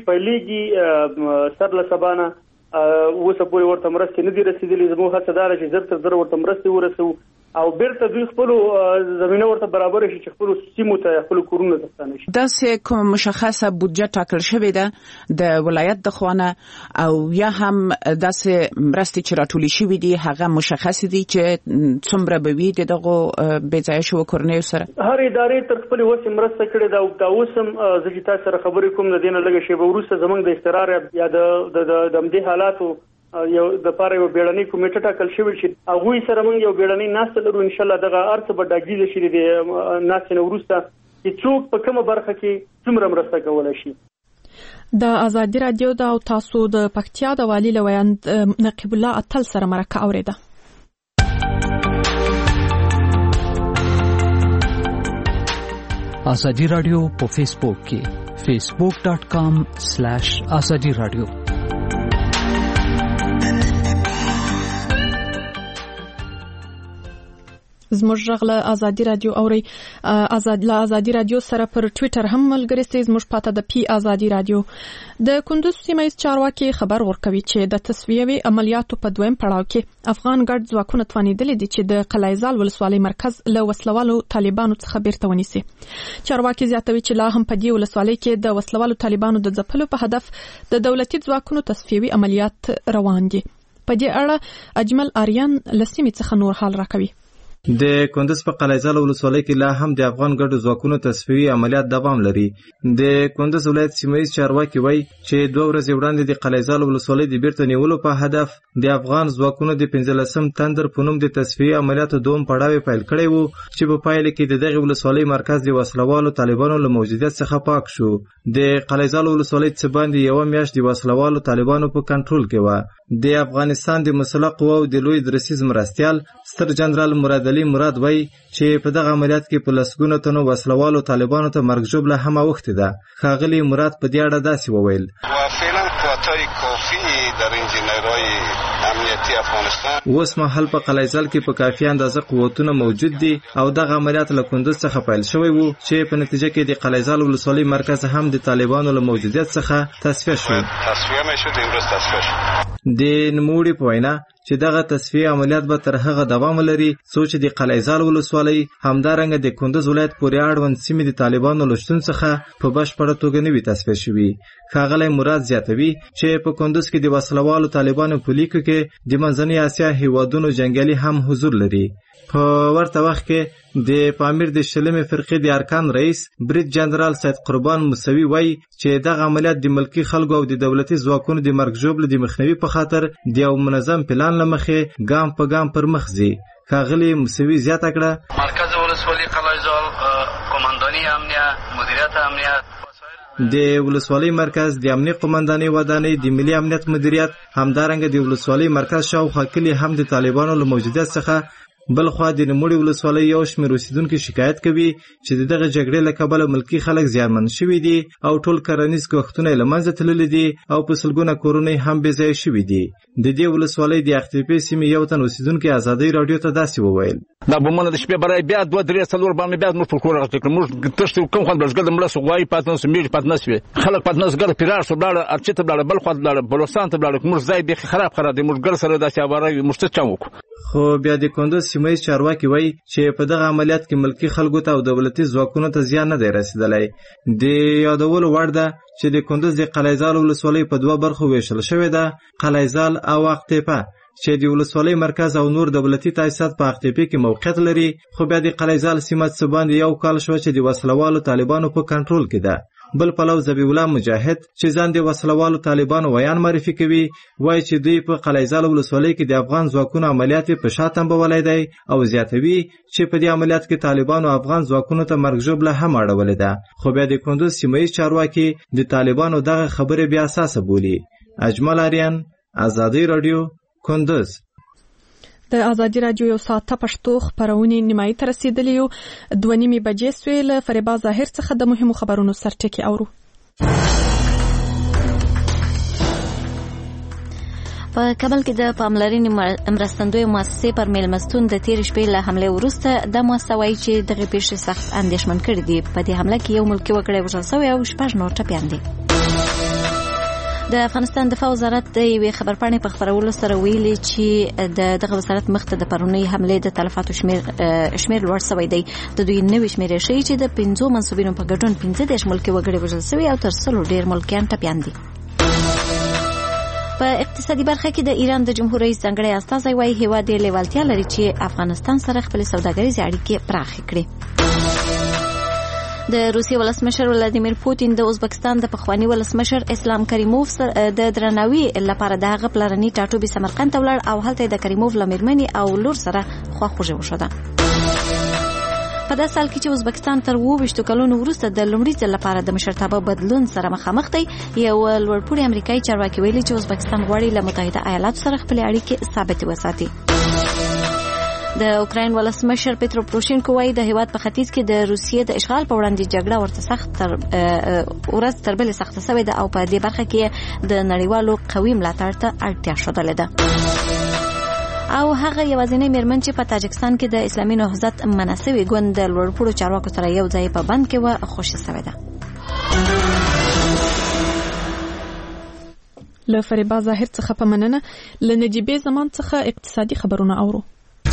S8: پیلېږي سر له سبانه اوسه پورې ورته مرستې نه دي رسیدلې. زموږ هڅه دا ده چې زر تر زر ورته مرستې ورسو او بیرته دوی خپل زمينه ورته برابر شي چې خپل سیمو ته خپل کورونه تستانه شي.
S16: داسې کوم مشخصه بودجه ټاکل شوې ده د ولایت د خوانه او یا هم داسې مرستې چې راټولې شوې دي هغه مشخص دي چې څومره به وي دغه بې ځای شو کورنیو سره؟
S8: هر ادارې تر خپل وسه مرسته کړې ده او تاسو هم زجیتا سره خبرې کوم د دینه لګه شی به ورسته زمنګ د استقرار یا د دمدي حالاتو یو د پاره یو بیړنۍ کمیټه ټاکل شوې چې هغه سره موږ یو بیړنۍ ناست لرو ان شاء الله دغه ارڅ به ډاګیل شي د ناست نو ورسته چې څوک په کومه برخه کې څومره مرسته کولای شي.
S1: د ازادي رادیو د او تاسو د پکتیا د والی لویاند نقیب الله اتل سره مرکه اوریده.
S17: ازادي رادیو په فیسبوک کې facebook.com/azadi radio.
S1: زموږ غږ ازادي رادیو اوري ازادي رادیو سره پر ټوئیټر هم ملګری سي. زموږ پاته د پی ازادي رادیو د کندوز سیمه چارواکي خبر ورکوي چې د تصفیوي عملیاتو په دویم پړاو کې افغان ګډ ځواکونه توانیدل دي چې د قلعهزال ولسوالۍ مرکز له وسلوالو طالبانو څخه بیرته ونیسي. چارواکي زیاتوي چې لا هم په دې ولسوالۍ کې د وسلوالو طالبانو د ځپلو په هدف د دولتي ځواکونو تصفیوي عملیات روان دي. په دې اړه اجمل آریان لسیمې څخه نور حال راکوي.
S6: د کندز په قلعهزال ولسوالۍ کې لا هم د افغان ګډو ځواکونو تصفیوي عملیات دوام لري. د کندز ولایت سیمه‌یز چارواکي وایي چې 2 ورځې وړاندې د قلعهزال ولسوالۍ د بیرته نیولو په هدف د افغان ځواکونو د 15 تندر په نوم د تصفیوي عملیاتو دوم پړاو پیل کړی وو چې په پایله کې د دغه ولسوالۍ مرکز د وسلوالو طالبانو له موجودیت څخه پاک شو. د قلعهزال ولسوالۍ څخه باندې یو میاشت د وسلوالو طالبانو په کنټرول کې و. د افغانستان د مسلح قواو د لوی درسیز مرستيال ستر جنرال مراد علي مراد وایي چې په دغه عملیات کې په لسګونو تنو وسلوالو طالبانو ته مرګ ژوبله هم اوښتې ده. ښاغلي مراد په دې اړه داسې وویل:
S5: فعلا قوتای کافی در انجینرهای امنیتی افغانستان
S6: اوس مهال په قلعهزال کې په کافي اندازه قوتونه موجود دي او دغه عملیات له کندوز څخه پیل شوی وو چې په نتیجه کې د قلعهزال ولسوالۍ مرکز هم د طالبانو له موجودیت څخه تصفیه شو. د نوموړي په وینا چې دغه تصفیه عملیات به تر هغه دوام لري څو چې د قلعهزال ولسوالۍ همدارنګه د کندوز ولایت پورې اړوند سیمې د طالبانو له شتون څخه په بشپړه توګه نه وي تصفیه شوي. ښاغلی مراد زیاتوي چې په کندوز کې د وسلوالو طالبانو په لیکو کې د منځنۍ اسیا هیوادونو جنګیالي هم حضور لري. په ورته وخت کې د پامیر د شلمې فرقې د ارکان رئیس برید جنرال سید قربان موسوي وایي چې دغه عملیات د ملکی خلکو او د دولتي ځواکونو د مرګ ژوبلې د مخنیوي په خاطر د یو منظم پلان له مخې ګام په ګام پر مخ ځي. ښاغلي موسوي زیاته کړه:
S18: مرکز ولسوالۍ قلعهزال قومانداني امنیت مدیریت امنیت
S6: د ولسوالۍ مرکز د امنیت قومانداني ودانۍ د ملي امنیت مدیریت همدارنګه د ولسوالۍ مرکز شاوخوا کلي هم د طالبانو له موجودیت څخه بل خو د نموړي ولسوالۍ یو شمېر اوسیدونکو شکایت کوي چې دغه جګړې له کبله ملکی خلک زیانمن شوي دي او ټول کرنیز کوښښونه یې له منځه تللي دي او په سلګونه کورونه هم بې ځایه شوي دي. د دې ولسوالۍ د اختیپې سیمې یو تن اوسیدونکي ازادۍ راډیو ته داسې وویل:
S19: دا بمونه د شپې برای بیا 2-3 باندې بیا موږ پر کور راځو، موږ تاسو کوم خوند برزګل مړه سو غوای پاتنه سو میږي پاتنه سو خلک پاتنه زګر پیرار سو بلاړه ارچته بلاړه بل خو بلاړه بلوستان ته بلاړه موږ ځای به خراب دي، موږ ګر سره داسې اواره موږ څه چاوک.
S6: خو بیا د کندوز سیمه چارواکي وایي چې په دغه عملیات کې ملکی خلکو ته او دولتي ځواکونو ته زیان نه دی رسیدلی. د یادولو وړ ده چې د کندوز د قلعه‌زال ولسوالۍ په 2 برخو ویشل شوې ده، قلعه‌زال او اقتیپه، چې د ولسوالۍ مرکز او نور دولتي تاسیسات په اقتیپې کې موقعیت لري. خو بیا د قلعه‌زال سیمه څه باندې یو کال شو چې د وسلوالو طالبانو په کنټرول کې ده. بل پلو ذبیح الله مجاهد چې ځان د وسلوالو طالبانو ویان معرفي کوي وایي چې دوی په قلعه‌زال ولسوالۍ کې د افغان ځواکونو عملیات په شا تنبولی دی او زیاتوي چې په دې عملیات کې طالبانو افغان ځواکونو ته مرګ ژوبله هم اړولې ده. خو بیا د کندوز سیمه چارواکي د طالبانو دغه خبرې بیا اساسه بولي. اجمل آریان، ازادي رادیو، کندوز.
S1: د ازادي رادیو یو ساعته پښتو خبرونه نیمایي ته رسیدلې یو 2:30 بجې سوې له فریبا ظاهر څخه د مهمو خبرونو سرټکی اورو.
S3: په کابل کې د پاملرنې مرستندوی مؤسسې پر میلمستون د تیر شپې له حمله وروسته د مؤسسه وایي چې دغه پیښې سخت اندېښمن کړي دي. په دې حمله کې یو ملکي وګړی وژل شوی او 6 نور ټپیان دي. د افغانستان دفاع وزارت د یوې خبرپاڼې په خپرولو سره ویلي چې دغه وزارت مخته د پرونی حملې د تلفاتو شمیر لوړ شوی دی. د دوی نوې شمیر ښیي چې د 5 منسوبینو په ګډون 15 ملکي وګړي وژل شوي او تر 100 ډیر ملکیان ټپیان دي. په اقتصادي برخه کې د ایران د جمهور رئیس ځانګړی استازی وایي هیواد یې لیوالتیا لري چې افغانستان سره خپل سوداګریزې اړیکې پراخې کړي. د روسیې ولسمشر ولادیمیر پوتین د ازبکستان د پخوانی ولسمشر اسلام کریموف سره د درناوي لپاره د هغه پلرني ټاټوبي سمرقند ته ولاړ او هلته د کریموف لمرمنې او لور سره خواخوږي وشوه. په داسې حال کې چې ازبکستان تر 20 کلونو وروسته د لومړي ځل لپاره د مشرتابه بدلون سره مخامخ دی، یو لوړپوړی امریکایي چارواکي ویلي چې ازبکستان غواړي له متحده ایالاتو سره خپل اړیکې ثابت وساتي. د اوکراین ولسمشر پیترو پروشینکو وایي د هیواد په ختیځ کې د روسیې د اشغال په وړاندې جګړه ورته سخت ورځ تر بلې سخته شوې ده او په دې برخه کې د نړیوالو قوي ملاتړ ته اړتیا ښودلې ده. او هغه یوازینی میرمن چې په تاجکستان کې د اسلامي نهضت مناسبي ګوند د لوړپوړو چارواکو سره یو ځای په بند کې و خوشی شوې ده.
S1: له فریبا ظاهر څخه په مننه. له نجیبې زمان څخه اقتصادي خبرونه اورو.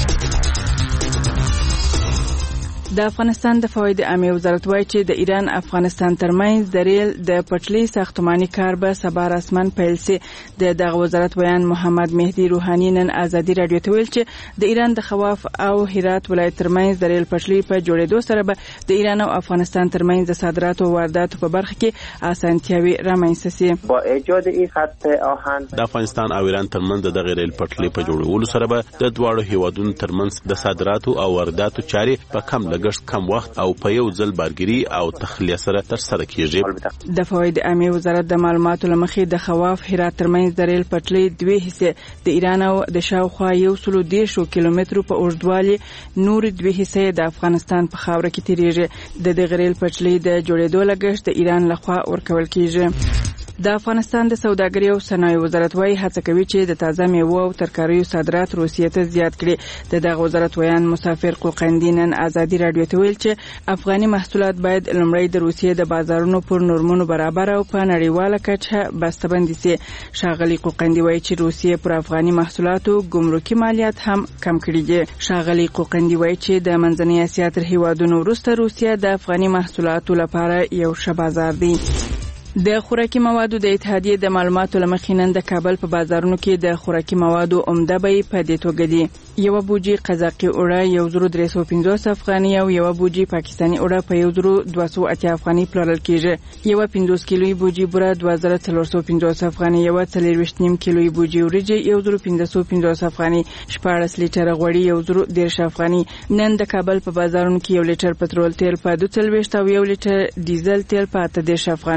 S20: د افغانستان د فواید عامه وزارت وایي چې د ایران افغانستان ترمنځ د ریل د پټلۍ ساختماني کار به سبا رسماً پیل شي. دغه وزارت ویان محمد مهدي روحاني نن ازادي رادیو ته ویل چې د ایران د خواف او هرات ولایت ترمنځ د ریل پټلۍ په جوړېدو سره به د ایران او افغانستان ترمنځ د صادراتو او وارداتو په برخه کې اسانتیاوي رامنځته شي.
S21: با ایجاد این خط آهن
S22: د افغانستان او ایران ترمنځ د ریل پټلۍ په جوړولو سره به د دواړو هیوادونو ترمنځ د صادراتو او وارداتو چارې په کم کم وخت او په یو ځل بارګری او تخلیه سره تر سره کیږي.
S20: د فواید عامه وزارت د معلوماتو لمخې د خواف هرات ترمنځ د ریل پټلۍ دوه حصے د ایران او د شاوخوا 110 کیلومترو په اوږدوالي نور دوه حصے د افغانستان په خاوره کې تیریږي. د ریل پټلۍ د جوړېدو لګښت د ایران لخوا ورکول کیږي. د افغانستان د سوداګرۍ او صنایع وزارت وايي هڅه کوي چې د تازه میوه او ترکاریو صادرات روسیې ته زیات کړي. دغه وزارت ویان مسافر قوقندی نن ازادي رادیو ته ویل چې افغاني محصولات باید لومړی د روسیې د بازارونو پر نورمونو برابر او په نړیواله کچه بسته‌بندي شي. ښاغلي قوقندی وايي چې روسیې پر افغاني محصولاتو ګمرکي مالیات هم کم کړي دي. ښاغلي قوقندی وايي چې د منځنۍ اسیا تر هیوادونو وروسته روسیې د افغاني محصولاتو لپاره یو ښه بازار دی. د خوراکي موادو د اتحادیې د معلوماتو لمخې نن د کابل په بازارونو کې د خوراکي موادو عمده بیې په دې توګه دي. یو بوجي قزاقي اوړه 1350 افغاني او یو بوجي پاکستاني اوړه په 1280 افغاني پلورل کیږي. یو 50 کیلویي بوجي بوره 2450 افغاني، یو 40 کیلویي بوجي وريجې 1550 افغاني، 14 لیټر غوړي 1010 افغاني. نن د کابل په بازارونو کې 1 لیټر پټرول تیل په 240 او 1 لیټر ډیزل تیل په 10 افغاني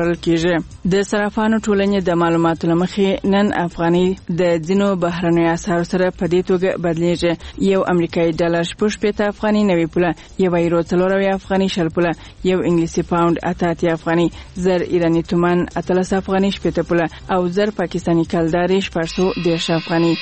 S20: ګڼل کیږي. د صرافانو ټولنې د معلوماتو لمخې نن افغاني د ځینو بهرنیو اسعارو سره په دې توګه بدلیږي. یو امریکایي ډالر 85 افغاني 90 پوله، یو یورو 40 افغاني 60 پوله، یو انګلیسي پاوند 88 افغاني، زر ایرانی تومان 13 افغاني 80 پوله او زر پاکستانی کلداري 410 افغاني.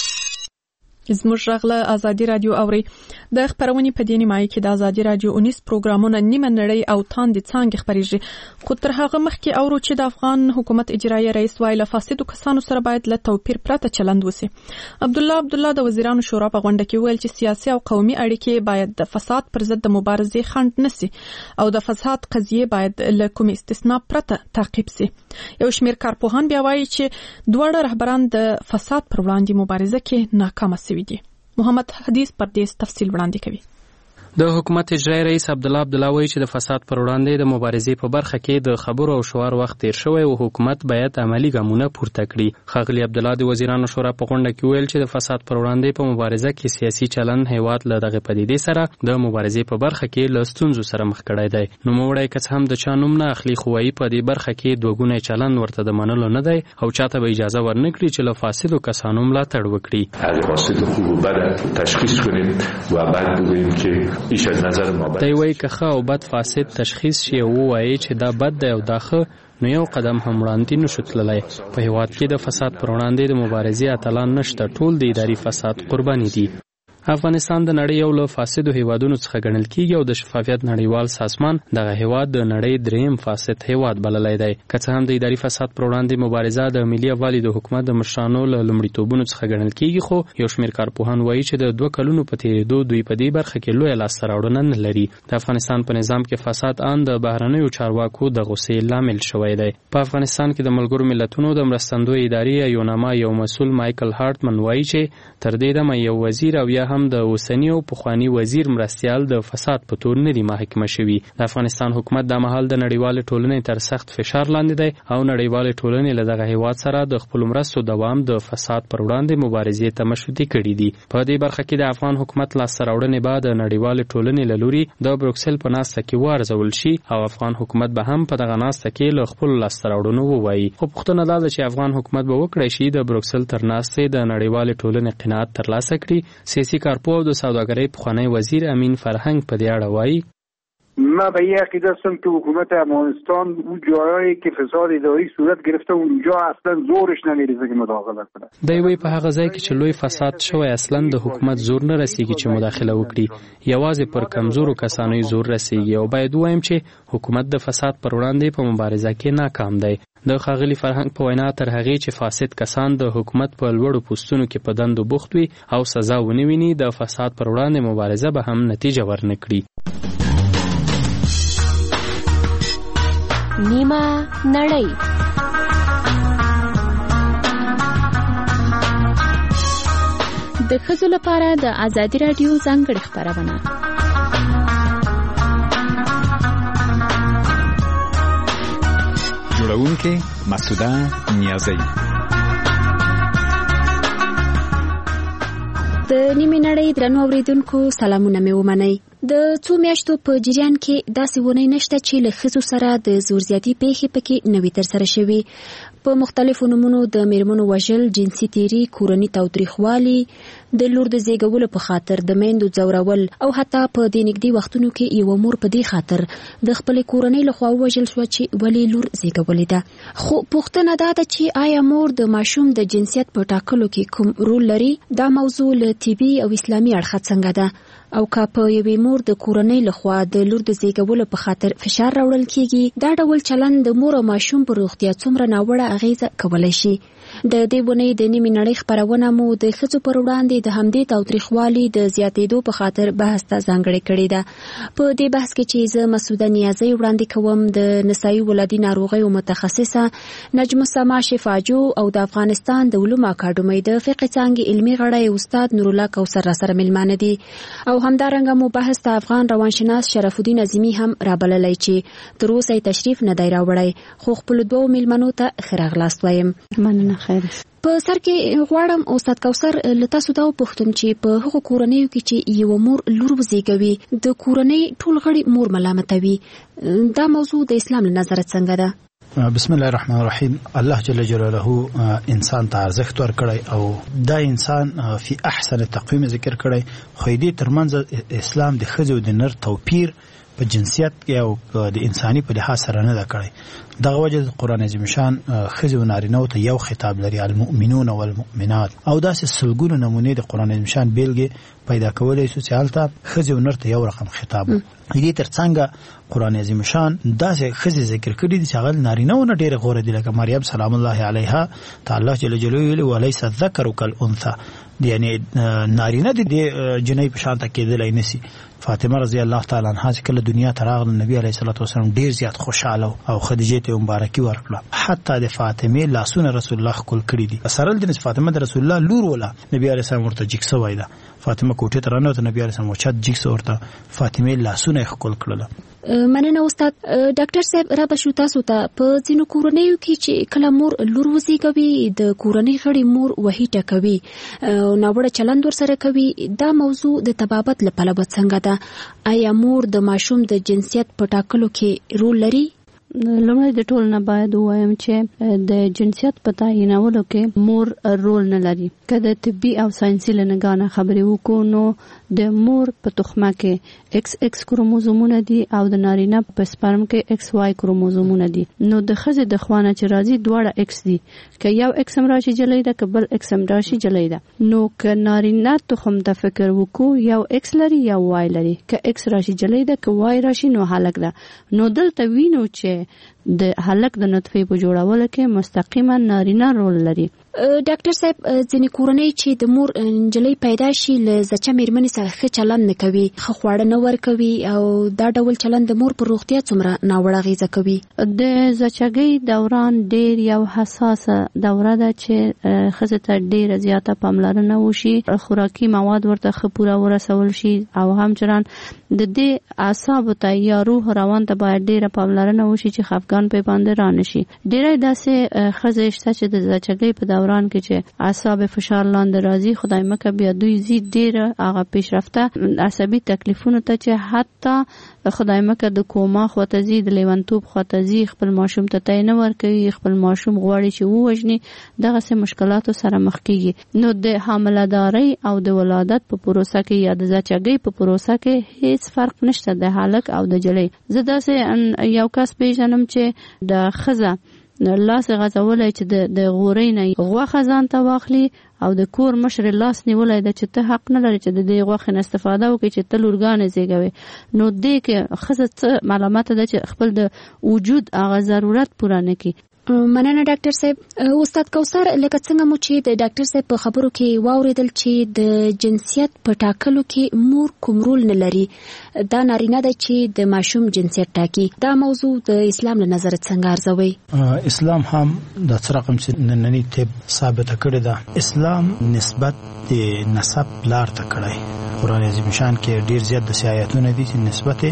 S1: زموږ غږ ازادي رادیو اوري. د خبرونې په دې نیمایي کې د ازادي رادیو 19 پروګرامونه نیمه نړۍ او تاندې څانګې خبرېږي. خو تر هغه مخکې اورو چې د افغان حکومت اجرایي رئیس وایي له فاسدو کسانو سره باید له توپیر پرته چلند وسی. عبدالله د وزیرانو شورا په غونډه کې ویل چې سیاسي او قومي اړیکې باید د فساد پر ضد د مبارزې خنډ نسی او د فساد قضیه باید له کوم استثناء پرته تعقیب سي. یو شمېر کارپوهان بیا وایي چې دواړه رهبران د فساد پر وړاندې مبارزه کې ناکام شوي دي. محمد حدیث پردیس تفصیل وړاندې کوي.
S10: د حکومت اجرایي رئیس عبدالله وایي چې د فساد پر وړاندې د مبارزې په برخه کې د خبرو او شعار وخت تیر شوی او حکومت باید عملی ګامونه پورته کړي. ښاغلي عبدالله د وزیرانو شورا په غونډه کې ویل چې د فساد پر وړاندې په مبارزه کې سیاسي چلند هیواد له دغه پدیدې سره د مبارزې په برخه کې له ستونزو سره مخ کړی دی. نوموړی کس هم د چا نوم نه اخلي خو وایي په دې برخه کې دوه ګونی چلند ورته د منلو نه دی او چاته به اجازه ورنکړي چې له فاسدو کسانو ملاتړ وکړي.
S2: از فاسد خوب و بد تشخیص کنیم و بعد بگوییم که ایش از نظر
S10: دی وایي که ښه او بد فاسد تشخیص شي او ووایي چې دا بد دی او دا ښه، نو یو قدم هم وړاندې نشو تللی. په هیواد کې د فساد پر وړاندې د مبارزې اتلان نشته، ټول د اداري فساد قرباني دي. افغانستان د نړۍ یو له فاسدو هیوادونو څخه ګڼل کیږي او د شفافیت نړیوال سازمان دغه هیواد د نړۍ دریم فاسد هیواد بللی دی. که څه هم د اداري فساد پر وړاندې مبارزه د ملي یووالي د حکومت د مشرانو له لومړیتوبونو څخه ګڼل کیږي، خو یو شمېر کارپوهان وایي چې د 2 کلونو په تېرېدو دوی په دې برخه کې لویه لاسته راوړنه نه لري. د افغانستان په نظام کې فساد ان د بهرنیو چارواکو د غوسې لامل شوی دی. په افغانستان کې د ملګرو ملتونو د مرستندوی ادارې یوناما یو مسؤل مایکل هارټمن وایي چې تر دې دمه یو وزیر او یا هم د اوسني او پخوانی وزیر مرستیال د فساد په تور نه دي محاکمه شوي. د افغانستان حکومت د مهال د نړیوال ټولنې تر سخت فشار لاندې دی او نړیوال ټولنې له دغه هیواد سره د خپل مرستو دوام د فساد پر وړاندې مبارزې ته مشروطي کړي دي. په دې برخه کې د افغان حکومت لاسته راوړنې بعد د نړیوال ټولنې له لوري د بروکسل په ناسته کې وارزول شي او افغان حکومت به هم په دغه ناسته کې له خپل لاسته راوړنو ووایي. خو پوښتنه دا ده چې افغان حکومت به وکړي شي د بروکسل تر ناستې د نړیوال ټولنې قناعت ترلاسه کړي. سیاسي کارپوه د سوداګرۍ پخوانی وزیر امین فرهنگ په دې اړه وایي:
S12: من به این عقیده هستم که حکومت افغانستان اون جایی که فساد اداری صورت گرفته اونجا اصلا زورش نمیرسه که مداخله کنه.
S10: دی وی په هغه ځای کې چې لوی فساد شوی اصلا د حکومت زور نه رسیږي چې مداخله وکړي، یوازې پر کمزورو کسانو زور رسیږي او باید وایم چې حکومت د فساد پر وړاندې په مبارزه کې ناکام دی. د ښاغلي فرهنګ په وینا تر هغې چې فاسد کسان د حکومت په لوړو پوستونو کې په دندو بوخت وي او سزا ونه ویني، د فساد پر وړاندې مبارزه به هم نتیجه ورنکړي.
S4: نیمه نړۍ د ښځو لپاره د ازادي رادیو ځانګړې خپرونه.
S17: جوړونکې مسعوده نیازی.
S4: د نیمه نړۍ درنو اوریدونکو سلامونه مې ومنئ. د څو میاشتو په جریان کې داسې ونې نشته چې له ښځو سره د زور زیاتي پیښې پکې نه وي ترسره شوي. په مختلفو نومونو د میرمنو وژل، جنسي تیري، کورني تاوتریخوالي، د لور د زیږولو په خاطر د میندو ځورول او حتی په دې نږدې وختونو کې یو مور په دې خاطر د خپلې کورنۍ لخوا ووژل شوه چې ولې لور زیږولې ده. خو پوښتنه دا ده چې آیا مور د ماشوم د جنسیت په ټاکلو کې کوم رول لري؟ دا موضوع له طبي او اسلامي اړخه څنګه ده؟ او که په یوې مور د کورنۍ لخوا د لور د زیږولو په خاطر فشار راوړل کیږي، دا ډول چلند د مور او ماشوم پر روغتیا څومره ناوړه اغیزه کولی شي؟ د دې ونې د نیمې نړۍ خپرونه مو د ښځو پر وړاندې د همدې تاوتریخوالي د زیاتېدو په خاطر بحث ته ځانګړې کړې ده. په دې بحث کې چې زه مسعوده نیازی وړاندې کوم، د نسایي ولادي ناروغیو متخصصه نجم السما شفاجو او د افغانستان د علومو اکاډمۍ د فقه څانګې علمي غړی استاد نورالله کوثر راسره میلمانه دي. او همدارنګه مو بحث د افغان روانشناس شرف الدین عظیمي هم رابللی چې تر اوسه تشریف نه دی راوړی، خو خپلو دوو میلمنو ته ښه راغلاست وایم.
S3: مننه. خیر.
S4: په سر کې غواړم استاد کوثر له تاسو دا وپوښتم چې په هغو کورنیو کې چې یو مور لور وزیږوي، د کورنۍ ټول غړي مور ملامتوي، دا موضوع د اسلام له نظره څنګه ده؟
S9: بسم الله الرحمن الرحیم. الله جل جلاله انسان ته ارزښت ورکړی او دا انسان فی احسن تقویم ذکر کړی، خو دې ترمنځ اسلام د ښځې او د نر توپیر په جنسیت کې او د انساني په لحاظ سره نه ده کړی. دغه وجه قرآن عظیم شان ښځې او نارینه‌و ته یو خطاب لري، المؤمنون والمؤمنات، او داسې سلګونه نمونې د قرآن عظیم شان بیلګې پیدا کولی شو چې هلته ښځې او نر ته یو رقم خطاب و. دې ترڅنګ قرآن عظیم شان داسې ښځې ذکر کړي دي چې هغه نارینه‌و نه ډېرې غوره دي، لکه مریم سلام الله علیها ته الله جل جلاله ویلي ولیس الذکر کالانثی، یعنی نارینه د جنۍ په شان ته کېدلی نشي. فاطمه رضی الله تعالی عنها چې کله دنیا ته راغله نبی علیه الصلاه والسلام ډیر زیات خوشاله او خدیجه ته مبارکي ورکړه، حتی د فاطمه لاسونه رسول الله خپل کړی دي. سره د فاطمه د رسول الله لور ولا نبی علیه السلام ورته جکسه وایده، فاطمه کوټه ته رانه ته نبی علیه السلام چت جکسه ورته فاطمه لاسونه خپل کړل.
S4: مننه استاد. ډاکټر صاحب را بشو تاسو ته په ځینو کورنیو کې چې کله مور لور وزیږوي د کورنۍ غړي مور وهي ټکوي او ناوړه چلند ورسره کوي، دا موضوع د تبابت لپاره څنګه ده؟ آیا مور د ماشوم د جنسیت په ټاکلو کې رول لري؟
S11: لومړی د ټول نه باید وایم چې د جنسیت په تعیینولو کې مور رول نه لري. که د طبي او ساينسي لنګانه خبرې وکړو نو د مور په تخمه کې ایکس ایکس کروموزومونه دي او د نارینه په سپرم کې ایکس واي کروموزومونه دي. نو د ښځې د خوانه چې راځي دواړه ایکس دي، که یو ایکس هم راشي جلۍ ده، که بل ایکس هم راشي جلۍ ده. نو که نارینه تخم ته فکر وکړو یو ایکس لري یا واي لري، که ایکس راشي جلۍ ده، که واي راشي نو هلک ده. نو دلته وینو چې د هلک د نطفه په جوړولو کې مستقیما نارینه رول لري.
S4: ډاکټر صاحب ځینې کورنۍ چې د مور نجلۍ پیدا شي له زچه میرمنې سره ښه چلند نه کوي، ښه خواړه نه ورکوي او دا ډول چلند د مور پر روغتیا څومره ناوړه اغېزه کوي؟
S11: د زچګۍ دوران ډیر یو حساسه دوره ده چې ښځې ته ډیره زیاته پاملرنه وشي، خوراکي مواد ورته ښه پوره ورسول شي او همچنان د دې اعصابو ته یا روح روان ته باید ډیره پاملرنه وشي چې خفګان په باندې را نشي. ډیره داسې ښځې شته چې د زچګۍ په دوران کې چې اعصاب فشار لاندې راځي، خدای مکه بیا دوی زی ډیره هغه پیشرفته عصبي تکلیفونو ته چې حتی خدای مکه د کوما خوتزي د لیونتوب خوتزي خپل ماشوم ته تای نه ورکوي، خپل ماشوم غواړي چې ووجني، دغه سه مشکلاتو سره مخ کیږي. نو د حامله‌دارۍ او د ولادت په پروسه کې یا د زچګۍ په پروسه کې هیڅ فرق نشته د هلک او د جلۍ. زه داسې یو کس پیژنم چې د ښځه لاس غځولای چې د غورۍ نه غوښه ځان ته واخلي او د کور مشر لاس نیولای د چې ته حق نه لري چې د دې غوښې نه استفاده وکړي چې ته لورګانې زیږوي. نو دې کې ښځه څه معلومات ده چې خپل د وجود هغه ضرورت پوره نه کړي.
S4: مننه ډاکټر صاحب. استاد کوثر لکه څنګه مو چې د ډاکټر صاحب په خبرو کې واوریدل چې د جنسیت په ټاکلو کې مور کوم رول نه لري، دا نارینه ده چې د ماشوم جنسیت ټاکي، دا موضوع د اسلام له نظر څنګه ارزوي؟
S9: اسلام هم د څه رقم چې نننی طب ثابته کړې ده، اسلام نسبت د نسب لار ته کړی. قرآن عظیم شان کې ډیر زیات د آیاتونه دي چې نسبت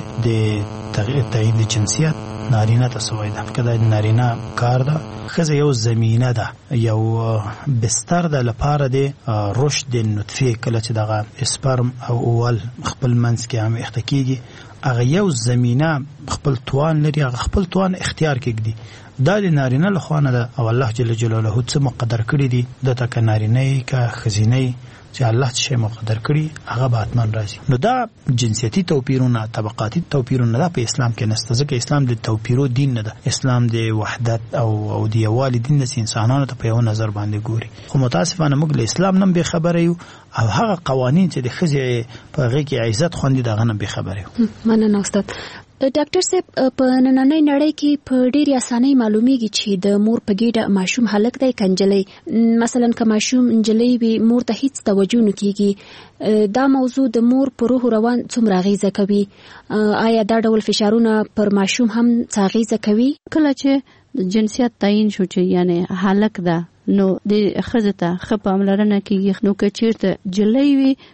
S9: د تعیین جنسیت نارینه ته سوی ده. که د نارینه کار ده، ښځه یو زمینه ده، یو بستر ده لپاره د رشد د نطفه. کله چې دغه اسپرم او اول خپل منځ کې هم اخته کیږي، هغه یو زمینه خپل توان لري، هغه خپل توان اختیار کړي. دا د نارینه له خوا نه ده او الله جل جلاله څه مقدر کړي دي دته، که نارینه که ښځینه چې الله څه مقدر کړي هغه به حتمن راځي. نو دا جنسیتي توپیرونه، طبقاتي توپیرونه دا په اسلام کې نشته، ځکه اسلام د توپیرو دین نه ده، اسلام د وحدت او د یووالي دین نه، انسانانو ته په یو نظر باندې ګوري. خو متاسفانه موږ له اسلام نه به خبره یو او هغه قوانین چې د ښځې په هغه کې عزت خوندي دغه نه به خبره یو.
S4: مننه استاد. ډاکټر صاحب په نننۍ نړۍ کې په ډېرې اسانۍ معلومیږي چې د مور په ګېډه ماشوم هلک دی که نجلۍ. مثلا که ماشوم نجلۍ وي مور ته هیڅ توجه نه کیږي. دا موضوع د مور په روح روان څومره اغیزه کوي؟ آیا دا ډول فشارونه پر ماشوم هم څه اغیزه کوي؟
S11: کله چې جنسیت تعیین شو چې یعنی هلک ده، نو د ښځې ته ښه پاملرنه کیږي. نو که چیرته جلۍ وي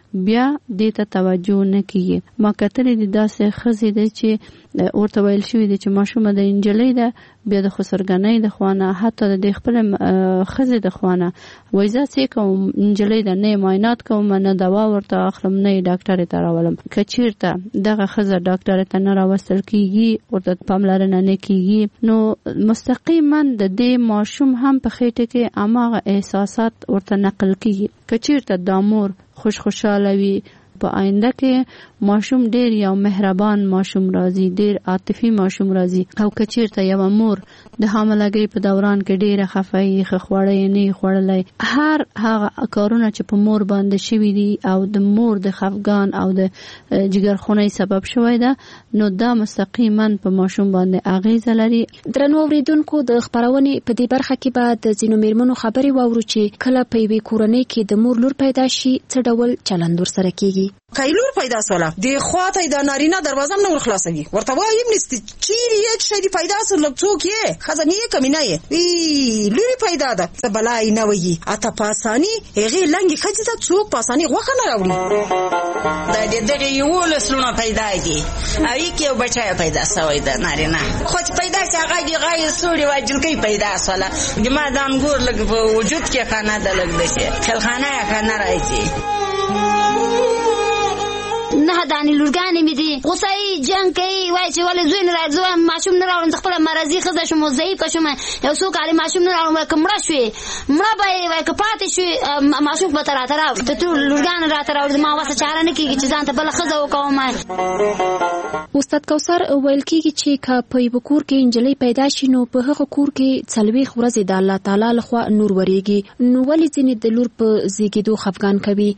S11: بیا دې ته توجه نه کیږي. ما کتلې د داسې خزې د چې ورته ویل شوی دی چې ماشومه د انجلۍ ده، بیا د خسرګنۍ د خوانه حتی د خپل خزې د خوانه وای زه څه کوم انجلۍ ده، نه معاینات کوم، نه دوا ورته اخلم، نه ډاکټر ته راولم. کچیرته دغه خزه ډاکټر ته نه راوستل کیږي، ورته پاملرنه نه کیږي، نو مستقیما د دې ماشوم هم په خېټه کې اماغه احساسات ورته نقل کیږي. کچیرته د مور خوشاله وي، په آینده کې ماشوم ډیر یو مهربان ماشوم راځي، ډیر عاطفي ماشوم راځي. او کچیرته یو مور د حاملګۍ په دوران کې ډیره خفای خخوړې نه خوړلای، هر هغه کارونه چې په مور باندې شوي دي او د مور د خفګان او د جګرخونۍ سبب شوی ده، نو دا مستقیما په ماشوم باندې اغیزه لري.
S4: درنو اوریدونکو، د خبرونې په دې برخه کې به د ځینو میرمنو خبرې واورو چې کله په یوې کورنۍ کې د مور لور پیدا شي څه ډول چلند ورسره کیږي.
S13: کایلور پیدا سواله د خواته د نارینه دروازه نه ورخلاصوي، ورته وایم نست چیرې یک شې پیدا سول څوک یې خزانه کمینه یې لوري پیدا ده څه بلای نه وي اته پاسانی هغه لنګي خځه ته څوک پاسانی غوخه نه راوړي.
S14: دا دغه یو لسلونه پیدا دي او یو بچای پیدا سوی ده نارینه خو پیدا چې هغه دی غای سوري واجل کی پیدا سواله د ما د انګور لګ په وجود کې خانه ده لګ دشه خلخانه خانه راځي.
S23: نه دانی لورګانې مې دي غوسای جنگ کوي وای چې ولې زوی نه راځو ماشوم نه راوړم خپل مرزي خزه شوم ضعیف شوم یو څو کال ماشوم نه راوړم کمړه شوې مړه به وای کپاتې شوې ماشوم په تر اتراو ته ټول لورګان راته راوړم ما واسه چاره نه کیږي چې ځان ته بل خزه وکوم.
S4: استاد کوثر ویل کیږي چې په یو کور کې انجلۍ پیدا شي نو په هغه کور کې څلوي ورځې د الله تعالی لخوا نور وريږي، نو ولې ځینې د لور په زیږیدو خفګان کوي؟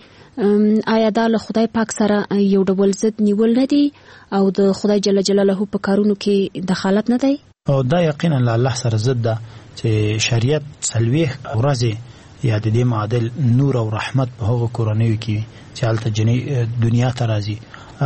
S4: آیا دا له خدای پاک سره یو ډول ضد نیول نه دی او د خدای جل جلاله په کارونو کې دخالت نه دی؟
S9: او دا یقینا له الله سره ضد ده چې شریعت څلويخ ورځې یا د دې معادل نور او رحمت په هغه کورنیو کې چې هلته جنې دنیا ته راځي.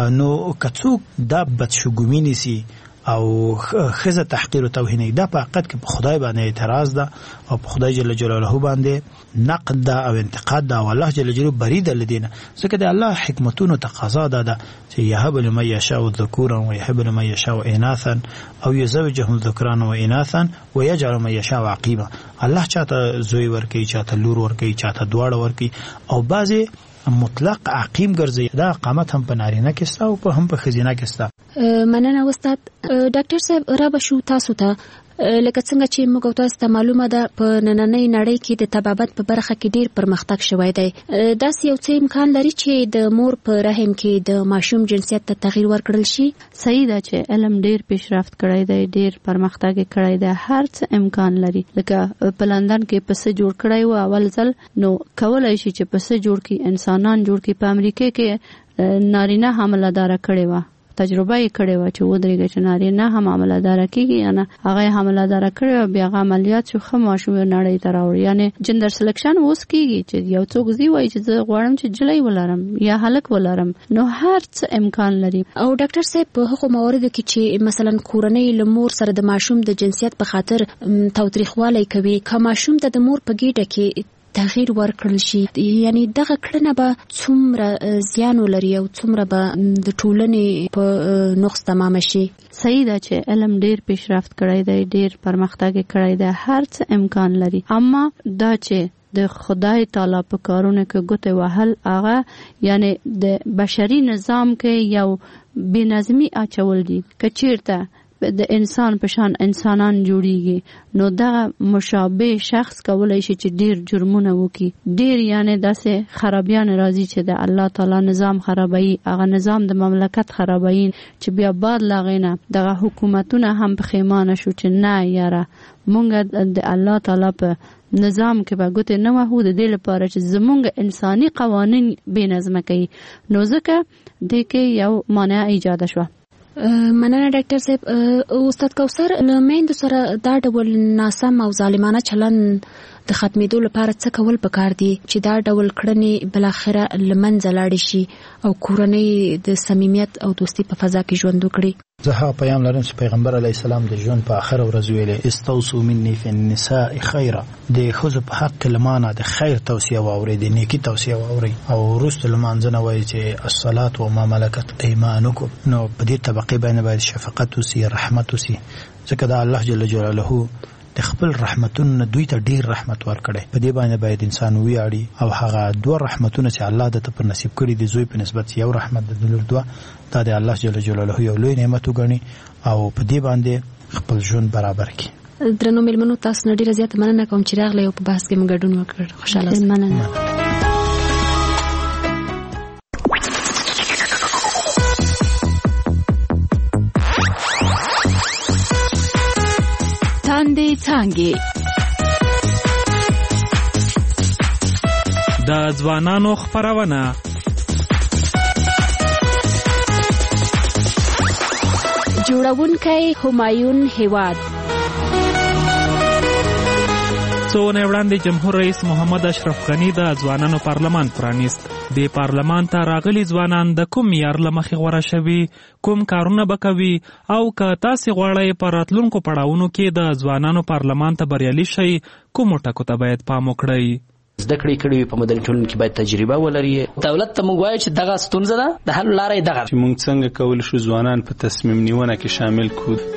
S9: نو کڅوک دا بدشګومي نسی او خزه تحقیر او توهین دا په حقیقت کې په خدای باندې اعتراض ده او په خدای جل جلاله باندې نقد ده او انتقاد ده او الله جل جلاله برید لدينا. ځکه د الله حکمتونو تقاضا ده چې يهب لمن يشاء ذكورا ويهب لمن يشاء اناثا او يزوجهم ذكرانا واناثا ويجعل من يشاء عقيما. الله چاته زوی ورکی، چاته لور ورکی، چاته دواړه ورکی او بعضی مطلق عقیم ګرځي. دا قامت هم په نارینه کې ستا او په هم په خزینه کې ستا.
S4: مننه استاد. ډاکټر صاحب را بشو تاسو ته لکه څنګه چې موږ تاسو ته معلومه ده په نننۍ نړۍ کې د طبابت په برخه کې ډیر پرمختګ شوی دی. داسې یو څه امکان لري چې د مور په رحم کې د ماشوم جنسیت ته تغییر ورکړل شي؟
S11: صحیح ده چې علم ډیر پیشرفت کړی دی، ډیر پرمختګ کړی دی، هر څه امکان لري. لکه په لندن کې پس جوړ کړی و اول ځل، نو کولای شي چې پس جوړ کی انسانان جوړ کی. په امریکا کې نارینه حامله دار کړي و، تجربه یې کړې و چې ودرېږي چې نارینه هم حامله دار کیږي، یعنی هغه حامله دار کړي بیا هغه عملیات شو خو ماشوم نړۍ ته راوړي. یعنی جندر سلیکشن اوس کیږي چې یو څوک زی وایي چې زه غواړم چې جلۍ ولرم یا هلک ولرم، نو هر څه امکان لري.
S4: او ډاکټر صاحب په هغه مواردو کې چې مثلا کورنۍ له مور سره د ماشوم د جنسیت په خاطر تاوتریخوالی کوي، که ماشوم ته د مور په ګیډه کې تغییر ورکړل شي، یعنی دغه کړنه به څومره زیان ولري او څومره به د ټولنې په نقص تمام شي؟
S11: صحیح ده چې علم ډیر پیشرفت کړی دی، ډیر پرمختګ کړی دی، هر څه امکان لري. اما دا چې د خدای تعالی په کارونه کې ګوتې وهل هغه یعنی د بشري نظام کې یو بې نظمي اچول دي. که چیرته د انسان په شان انسانان جوړیږي نو دا مشابه شخص کولای شي چې ډیر جرمونه وکړي، ډیر یعنی داسې خرابیان راځي چې د الله تعالی نظام خرابوي، هغه نظام د مملکت خرابوي چې بیا بعد لاغینه دغه حکومتونه هم پښیمانه شو چې نه یاره مونږ د الله تعالی په نظام کې به ګوتې نه وهو د دې لپاره چې زمونږ انساني قوانین بې نظمه کوي. نو ځکه دې کې یو مانع ایجاد شوه.
S4: مننه ډاکټر صاحب. استاد کوثر، له میندو سره دا ډول ناسم او ظالمانه چلن د ختمېدو لپاره څه کول پکار دي چې دا ډول کړنې بل اخره له منځه لاړې شي او کورنۍ د صمیمیت او دوستي په فضا کې ژوند وکړي؟
S9: زه هغه پیغام لرم چې پیغمبر علی السلام د ژوند په اخر ورځ ویلي استوصوا مني في النساء خيرا، د ښځو په حق کې لمانه د خیر توصیه واوري، د نیکی توصیه واوري، او وروسته لمانځنه وایي چې الصلاه وما ملكت ايمانكم. نو په دې طبقه باندې شفقت وسي، رحمت وسي، ځکه دا الله جل جلاله د خپل رحمتونو دوی ته ډیر رحمت ورکړي. په دې باندې باید انسان ویاړي، او هغه دوه رحمتونه چې الله د ته په نصیب کړي د زوی په نسبت یو رحمت د لور دوه، دا د الله جل جلاله یو لوی نعمت وګڼي او په دې باندې خپل ژوند برابر کړي.
S4: درنو مېلمنو، تاسو نه ډیره زیاته مننه کوم چې راغلی او په بحث کې موږ ګډون وکړ. خوشاله اوسئ.
S7: څانګې د ځوانانو خپرونه
S4: جوړونکی همایون هیواد.
S7: څو ورځې وړاندې جمهور رئیس محمد اشرف غنی د ځوانانو پارلمان پرانیست. د پارلمان ته راغلي ځوانان د کوم معیار له مخې غوره شوي، کوم کارونه به کوي، او که تاسې غواړئ په راتلونکو پړاوونو کې د ځوانانو پارلمان ته بریالي شئ، کومو ټکو ته باید پام وکړئ؟
S15: زده کړې کړې په مدني ټولنه کې باید تجربه ولري. دولت ته موږ وایو چې دغه ستونزه ده، د حل لاره یې دغه
S16: چې موږ څنګه کولی شو ځوانان په تصمیم نیونه کې شامل کړو.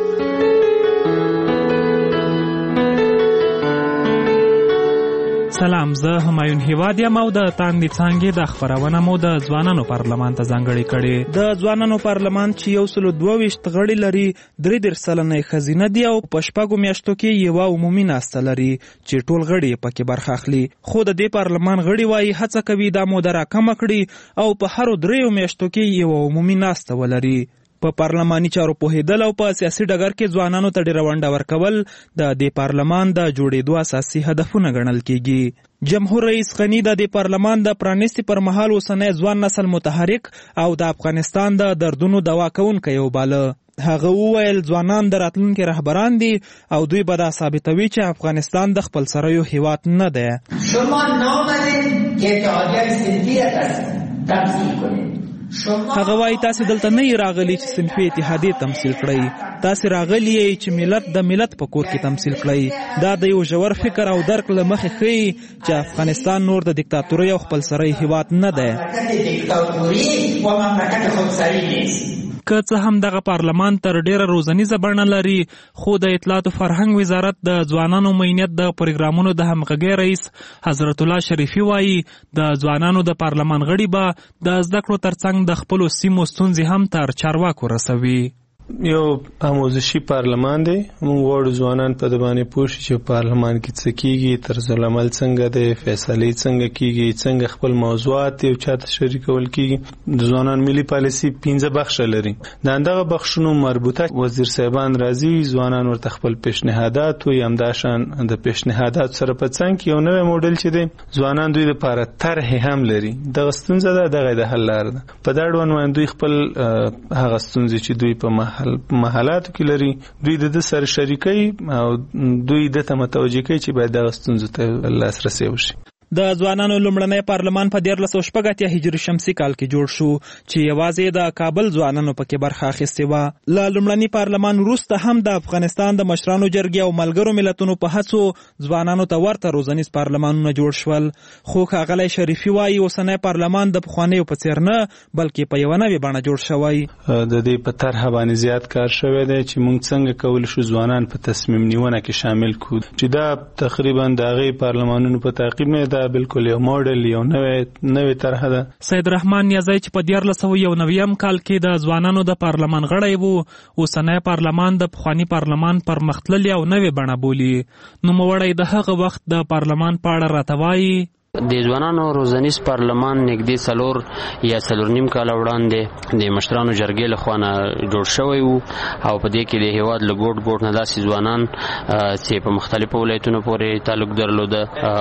S7: سلام، زه همایون هیواد یم او د تاندې څانګې د خپرونه مو د ځوانانو پارلمان ته ځانګړې کړې. د ځوانانو پارلمان چې 122 غړي لري، 33 سلنه ښځینه دي او په 6 میاشتو کې یوه عمومي ناسته لري چې ټول غړي پکې برخه اخلي. خو د دې پارلمان غړي وایي هڅه کوي دا موده راکمه کړي او په هرو 3 میاشتو کې یوه عمومي ناسته ولري. په پارلماني چارو پوهېدل او په سیاسي ډګر کې ځوانانو ته ډېره ونډه ورکول د دې پارلمان د جوړېدو اساسي هدفونه ګڼل کېږي. جمهور رئیس غني د دې پارلمان د پرانیستي پر مهال اوسنی ځوان نسل متحرک او د افغانستان د دردونو دوا کوونکی وباله. هغه وویل ځوانان د راتلونکي رهبران دي او دوی به دا ثابتوي چې افغانستان د خپل سرایو هیواد نه دی.
S24: شما نامدین که اتحادیه صنفی را تمثیل کنید.
S7: هغه وایي تاسې دلته نه راغلي چې صنفي اتحادیې تمثیل کړئ، تاسې راغلي یې چې ملت د ملت په کور کې تمثیل کړئ. دا د یو ژور فکر او درک له مخې ښیي چې افغانستان نور د دیکتاتورۍ او خپلسرۍ هیواد نه دی. که څه هم دغه پارلمان تر ډیره روزنیزه بڼه لري، خو د اطلاعات او فرهنګ وزارت د ځوانانو مینیت د پروګرامونو د همغږۍ رئیس حضرت الله شریفي وایي د ځوانانو د پارلمان غړي به د زده کړو ترڅنګ د خپلو سیمو ستونزې هم تر چارواکو رسوي.
S16: یو آموزشي پارلمان دی. موږ غواړو ځوانان په دې باندې پوه شي چې پارلمان کې څه کیږي، طرز العمل څنګه دی، فیصلې څنګه کیږي، څنګه خپل موضوعات یو چاته شریکول کیږي. د ځوانان ملي پالیسي 15 بخښه لري. د دغه بخښونو مربوطه وزیر صاحبان راځي، ځوانان ورته خپل پیشنهادات وي، همداشان د پیشنهادات سره په څنګ کې یو نوی موډل چې دی ځوانان دوی لپاره طرح هم لري. دغه ستونزه ده، دغه د حل لاره ده. په دا ډول باندې دوی خپل هغه ستونزې چې دوی په محلاتو کې لري، دوی د سره شریکي او دوی د ته متوجه کوي چې باید د ستونزو ته لاسرسي وشي.
S7: د ځوانانو لومړنی پارلمان په 1386 هجري شمسي کال کې جوړ شو چې یوازې د کابل ځوانانو پکې برخه اخیستې وه. له لومړني پارلمان وروسته هم د افغانستان د مشرانو جرګې او ملګرو ملتونو په هڅو ځوانانو ته ورته روزنیز پارلمانونه جوړ شول. خو ښاغلی شریفي وایي اوسنی پارلمان د پخوانیو په څېر نه بلکې په یوه نوې بڼه جوړ شوی.
S16: د دې په طرحه باندې زیات کار شوی دی چې موږ څنګه کولی شو ځوانان په تصمیم نیونه کې شامل کړو، چې دا تقریبا د هغې پارلمانونو په تعقیب نه دا بالکل یو موډل، یو نوې طرحه ده.
S7: سید رحمان نیازی چې په 1391 کال کې د ځوانانو د پارلمان غړی وو، اوسنی پارلمان د پخواني پارلمان پرمختللې او نوې بڼه بولي. نوموړی د هغه وخت د پارلمان په اړه راته وایي
S25: د ځوانانو روزنیز پارلمان نږدې 4 یا 4.5 کال وړاندې د مشرانو جرګې لخوا نه جوړ شوی وو او په دې کې د هیواد له ګوټ نه داسې ځوانان چې په مختلفو ولایتونو پورې تعلق درلوده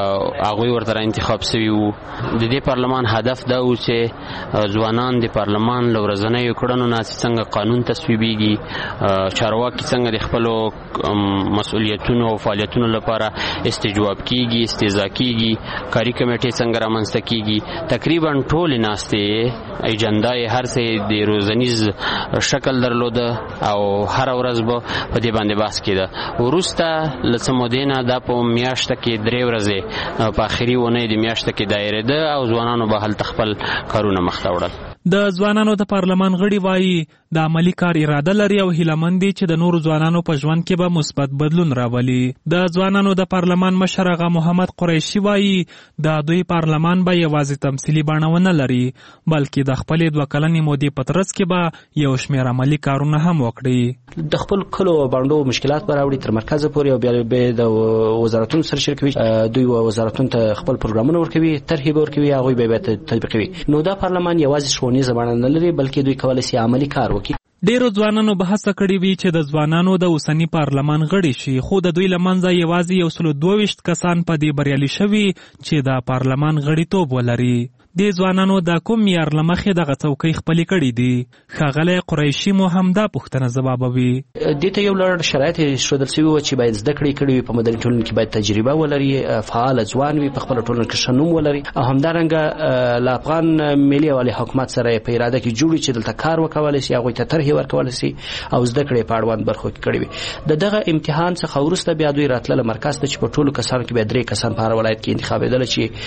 S25: هغوی ورته انتخاب شوي وو. د دې پارلمان هدف دا و چې ځوانان د پارلمان له ورځنیو کړنو نه څنګه قانون تصویبیږي، چارواکي څنګه د خپلو مسؤلیتونو او فعالیتونو لپاره استجواب کیږي، استهزا کیږي، کاري کمیټې څنګه رامنځته کیږي، تقریبا ټول ناستې ایجنډا یې هر څه د روزنیز شکل درلوده او هر ورځ به په دې باندې بحث کېده. وروسته له څه مودې نه دا په میاشته کې 3 ورځې په آخري اونۍ د میاشته کې دایرېده او ځوانانو به هلته خپل کارونه مخته وړل.
S7: د ځوانانو د پارلمان غړي وایي د عملی کار اراده لري او هیلهمند دي چې د نورو ځوانانو په ژوند کې به مثبت بدلون راولي. د ځوانانو د پارلمان مشر آغا محمد قریشي وایي د دوی پارلمان به یوازې تمثیلي بڼه ونه لري بلکې د خپلې 2 کلنې مودې په ترڅ کې به یو شمېر عملي کارونه هم وکړي.
S15: د خپل کلو باندې مشکلات به راوړي تر مرکز پورې او بیا به د وزارتونو سره شریکوي، دوی وزارتونو ته خپل پروګرامونه ورکوي، طرحې ورکوي، هغه به تطبیقوي. نو دا پارلمان یوازې ښوونیزه بڼه نه لري بلکې دوی کولای شي عملي کار وکړي.
S7: ډیرو ځوانانو به هڅه کړې وي چې د ځوانانو د اوسنی پارلمان غړي شي، خو د دوی لمنځه یوازې 122 کسان په دې بریالي شوي چې د پارلمان غړیتوب ولري. د ځوانانو د کوم معیار له مخې دغه څوکۍ خپلې کړې دي؟ ښاغلی قریشي مو همدا پوښتنه ځوابوي.
S15: دې ته یو لړ شرایط ښودل شوي وو چې باید زده کړې کړې وي، په مدني ټولنه کې باید تجربه ولري، فعال ځوان وي، په خپله ټولنه کې ښه نوم ولري او همدارنګه له افغان ملي والي حکومت سره په اراده کې جوړي چې دلته کار وکولی شي، هغوی ته طرحې ورکولی شي او زده کړې په اړوند برخو کې کړې وي. د دغه امتحان څخه وروسته بیا دوی راتلله مرکز ته چې په ټولو کسانو کې بیا 3 کسان په هر ولایت کې انتخابېدله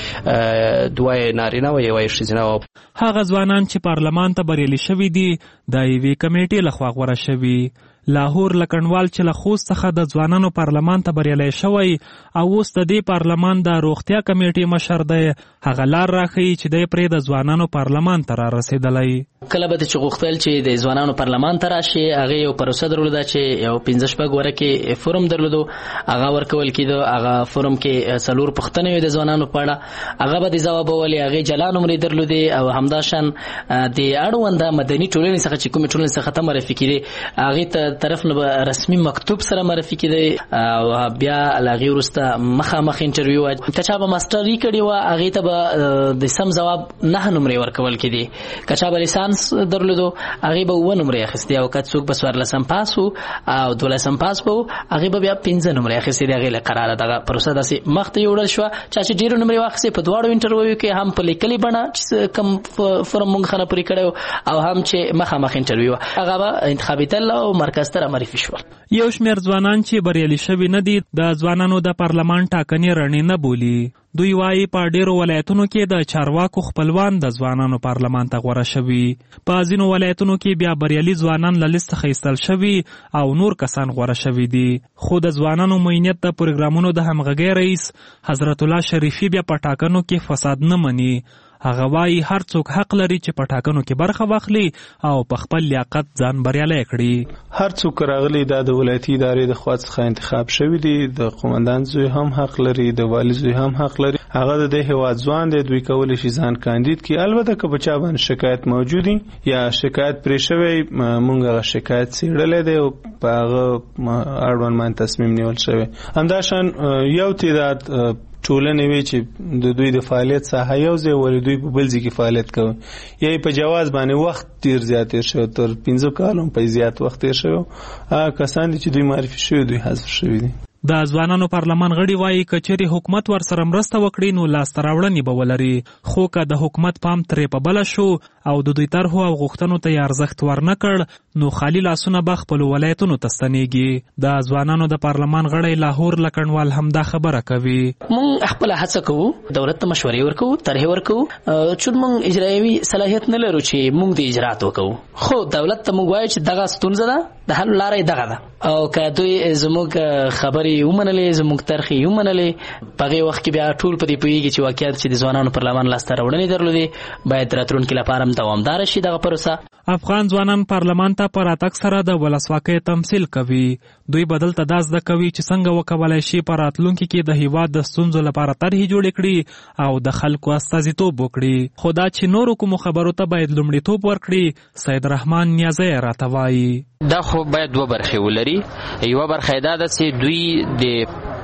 S15: چې 2 نارینه و 1 ښځینه.
S7: هغه ځوانان چې پارلمان ته بریالي شوي دي د یوې کمیټې لخوا غوره شوي. لاهور لکنوال چې له خوست څخه د ځوانانو پارلمان ته بریالی شوی او اوس د دې پارلمان د روغتیا کمیټې مشر دی، هغه لار راښیي چې دی پرې د ځوانانو پارلمان ته را رسېدلی.
S15: کله به چې غوښتل چې د ځوانانو پارلمان ته راشي، هغې یو پروسه درلوده چې یو 15 ورکې فورم درلودو، هغه ورکول کېدو. هغه فورم کې 4 پوښتنې وې د ځوانانو په اړه، هغه به د ځوابولې. هغې جلا نمرې درلودې او همداشان د اړونده مدني ټولنې څخه چې کومې ټولنې څخه ته معرفي کېدې هغې ته طرف نه به رسمي مکتوب سره معرفي کېدی او بیا له هغې وروسته مخامخ انټرویو وه. که چا به ماسټري کړې وه هغې ته به د سم ځواب 9 نمرې ورکول کېدې. که چا به لیسانس درلودو هغې به 7 نمرې اخیستې او که څوک به 14 پاس و او 12 پاس به و هغې به بیا 15 نمرې اخیستې. د هغې له قراره دغه پروسه داسې مخ ته یوړل شوه. چا چې ډېرو نمرې واخیستې په 2 انټرویو کې هم په لیکلې بڼه چې کوم فورم مونږ خانه پورې کړی او هم چې مخامخ انټرویو هغه به انتخابېدل او مرکز ته معرفي شول.
S7: یو شمېر ځوانان چې بریالي شوي نه دي د ځوانانو د پارلمان ټاکنې رڼې نه بولي. دوی وایي په ډیرو ولایتونو کې د چارواکو خپلوان د ځوانانو پارلمان ته غوره شوي. په ځینو ولایتونو کې بیا بریالي ځوانان له لیست څخه ایستل شوي او نور کسان غوره شوي دي. خو د ځوانانو معینیت د پروګرامونو د همغږۍ رئیس حضرت الله شریفي بیا په ټاکنو کې فساد نه مني. هغه وایي هر څوک حق لري چې په ټاکنو کې برخه واخلي او په خپل لیاقت ځان بریالی کړي.
S16: هر څوک راغلی دا د ولایتي ادارې د خوا څخه انتخاب شوي دي. د قومندان زوی هم حق لري، د والی زوی هم حق لري. هغه د هیواد ځوان دی، دوی کولی شي ځان کاندید کړي. البته که په چا باندې شکایت موجودي یا شکایت پرې شوی، موږ هغه شکایت څېړلی دی او په هغه اړوند باندې تصمیم نیول شوی. همداشان یو تعداد ټولنې وی چې د دوی د فعالیت ساحه یو ځای ولې دوی په بل ځای کې فعالیت کوي، یا په جواز باندې وخت ډیر زیات تیر شوی، تر 15 کالو په زیات وخت تیر شوی. کسان چې دوی معرفي شوی دوی حذف شوی دي.
S7: د ځوانانو پارلمان غړي وایي که چیرې حکومت ورسره مرسته وکړي نو لاسته راوړنې به ولري، خو که د حکومت پام ترې په بله شو او د دوی طرحو او غوښتنو ته یې ارزښت ورنه کړ نو خالي لاسونه به خپلو ولایتونو ته ستنېږي. د ځوانانو د پارلمان غړی لاهور لکنوال همدا خبره کوي.
S15: موږ خپله هڅه کوو، دولت ته مشورې ورکوو، طرحې ورکوو، چون موږ اجرایوي صلاحیت نه لرو چې موږ د اجرات وکوو. خو دولت ته موږ وایو چې دغه ستونزه ده، د حل لاره یې دغه ده او که دوی زموږ خبرې ومنلې، زموږ طرحې ومنلې، په هغې وخت کې بیا ټول په دې پوهېږي چې واقعیت چې د ځوانانو پارلمان لاسته راوړنې درلودې باید راتلونکي لپاره هم دوامداره شي دغه پروسه.
S7: افغان ځوانان پارلمان ته په راتګ سره د ولسواکۍ تمثیل کوي. دوی بدل ته دا زده کوي چې څنګه وکولای شي په راتلونکي کې د هیواد د ستونزو لپاره طرحې جوړې کړي او د خلکو استازیتوب وکړي. خو دا چې نورو کومو خبرو ته باید لومړیتوب ورکړي، سید رحمان نیازی راته وایي.
S25: دا خو باید 2 برخې ولري. یوه برخه دا ده چې دوی د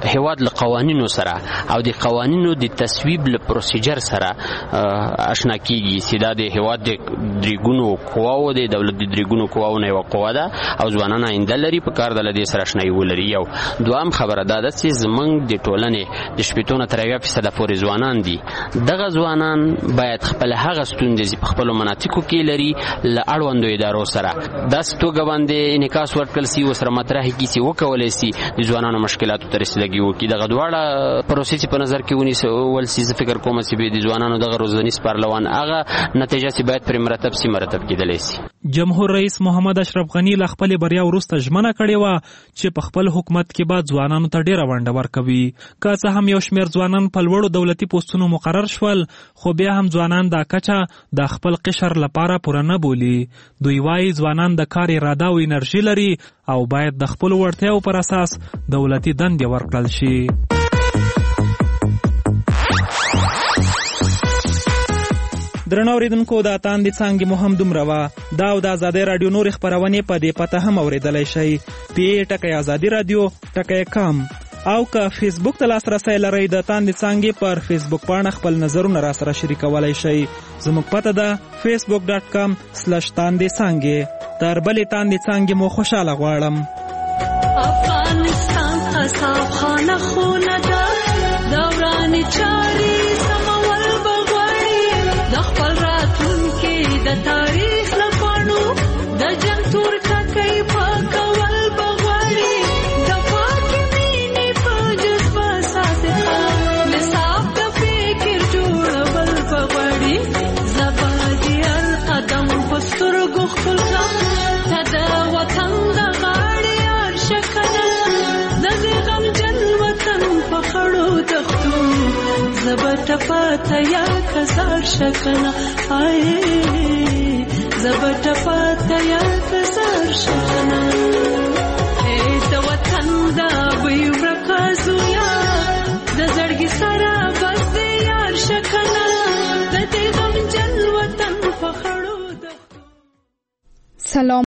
S25: هیواد له قوانینو سره او د قوانینو د تصویب له پروسیجر سره آشنا کیږي چې دا د هیواد د درېګونو قواو د دولت د درېګونو قواو نه یو قوا ده او ځوانان آینده لري په کار د لدې سره آشنایي ولري. یو دوام خبره ده چې زمونږ د ټولنې د 80% پورې ځوانان دي. دغه ځوانان باید خپل هغه ستونزې په خپل مناطقو کې لري له اړوندو ادارو سره داسې توګه باندې انعکاس ورکړل سي او سره مطرح کړي چې وکولای سي د ځوانانو مشکلاتو ته رسیدګي وکړي. دغه دواړه پروسې په نظر کې ونیول سي. زه فکر کوم چې د ځوانانو دغه روزنیز پارلمان هغه نتیجه چې باید پر مرتب کېدلی سي.
S7: جمهور رئیس محمد اشرف غنی له خپل بریا وروسته ژمنه کړې و چې په خپل حکومت کې به ځوانانو ته ډیره ونډه ورکوي. که څه هم یو شمېر ځوانان په لوړو دولتي پوسټونو مقرر شول خو بیا هم ځوانان دا کچه د خپل قشر لپاره پوره نه بولي. دوی وايي ځوانان د کار اراده او انرژي لري او باید د خپل وړتیاو پر اساس دولتي دندې ورکړل شي. درنو اوریدونکو دا تاندې څانګې مو هم دومره وه. دا او د ازادۍ راډیو نورې خپرونې په دې پته هم اورېدلی شئ. @ازادي راډیو .com او که فیسبوک ته لاسرسی لرئ د تاندې څانګې پر فیسبوک پاڼه خپل نظرونه راسره شریکولی شئ. زموږ پته ده facebook.com/تاندې څانګې. تر بلې تاندې څانګې مو خوشحاله غواړم.
S5: افغانستان اصحاب خانه خونه ده دوران چاري سمول بغواړي د خپل راتلونکي د تاریخ لپاڼو د جنګ تور ټکۍ پاکول بغواړي د پاکې مینې په جذبه ساتل نصاب د فکر جوړول بغواړي زبادي القدم په سترګو خپل ته د وطن د غاړې ارشکنه د دې غمجن وطن په خړو دښتو زبټ پاته یا کسار شکنه زبټ پاته یا کسار شکنه د وطن دا وی ورکازو یا د زړګي سره بس یار شکنه د دې غمجن وطن په خړو دښتو. سلام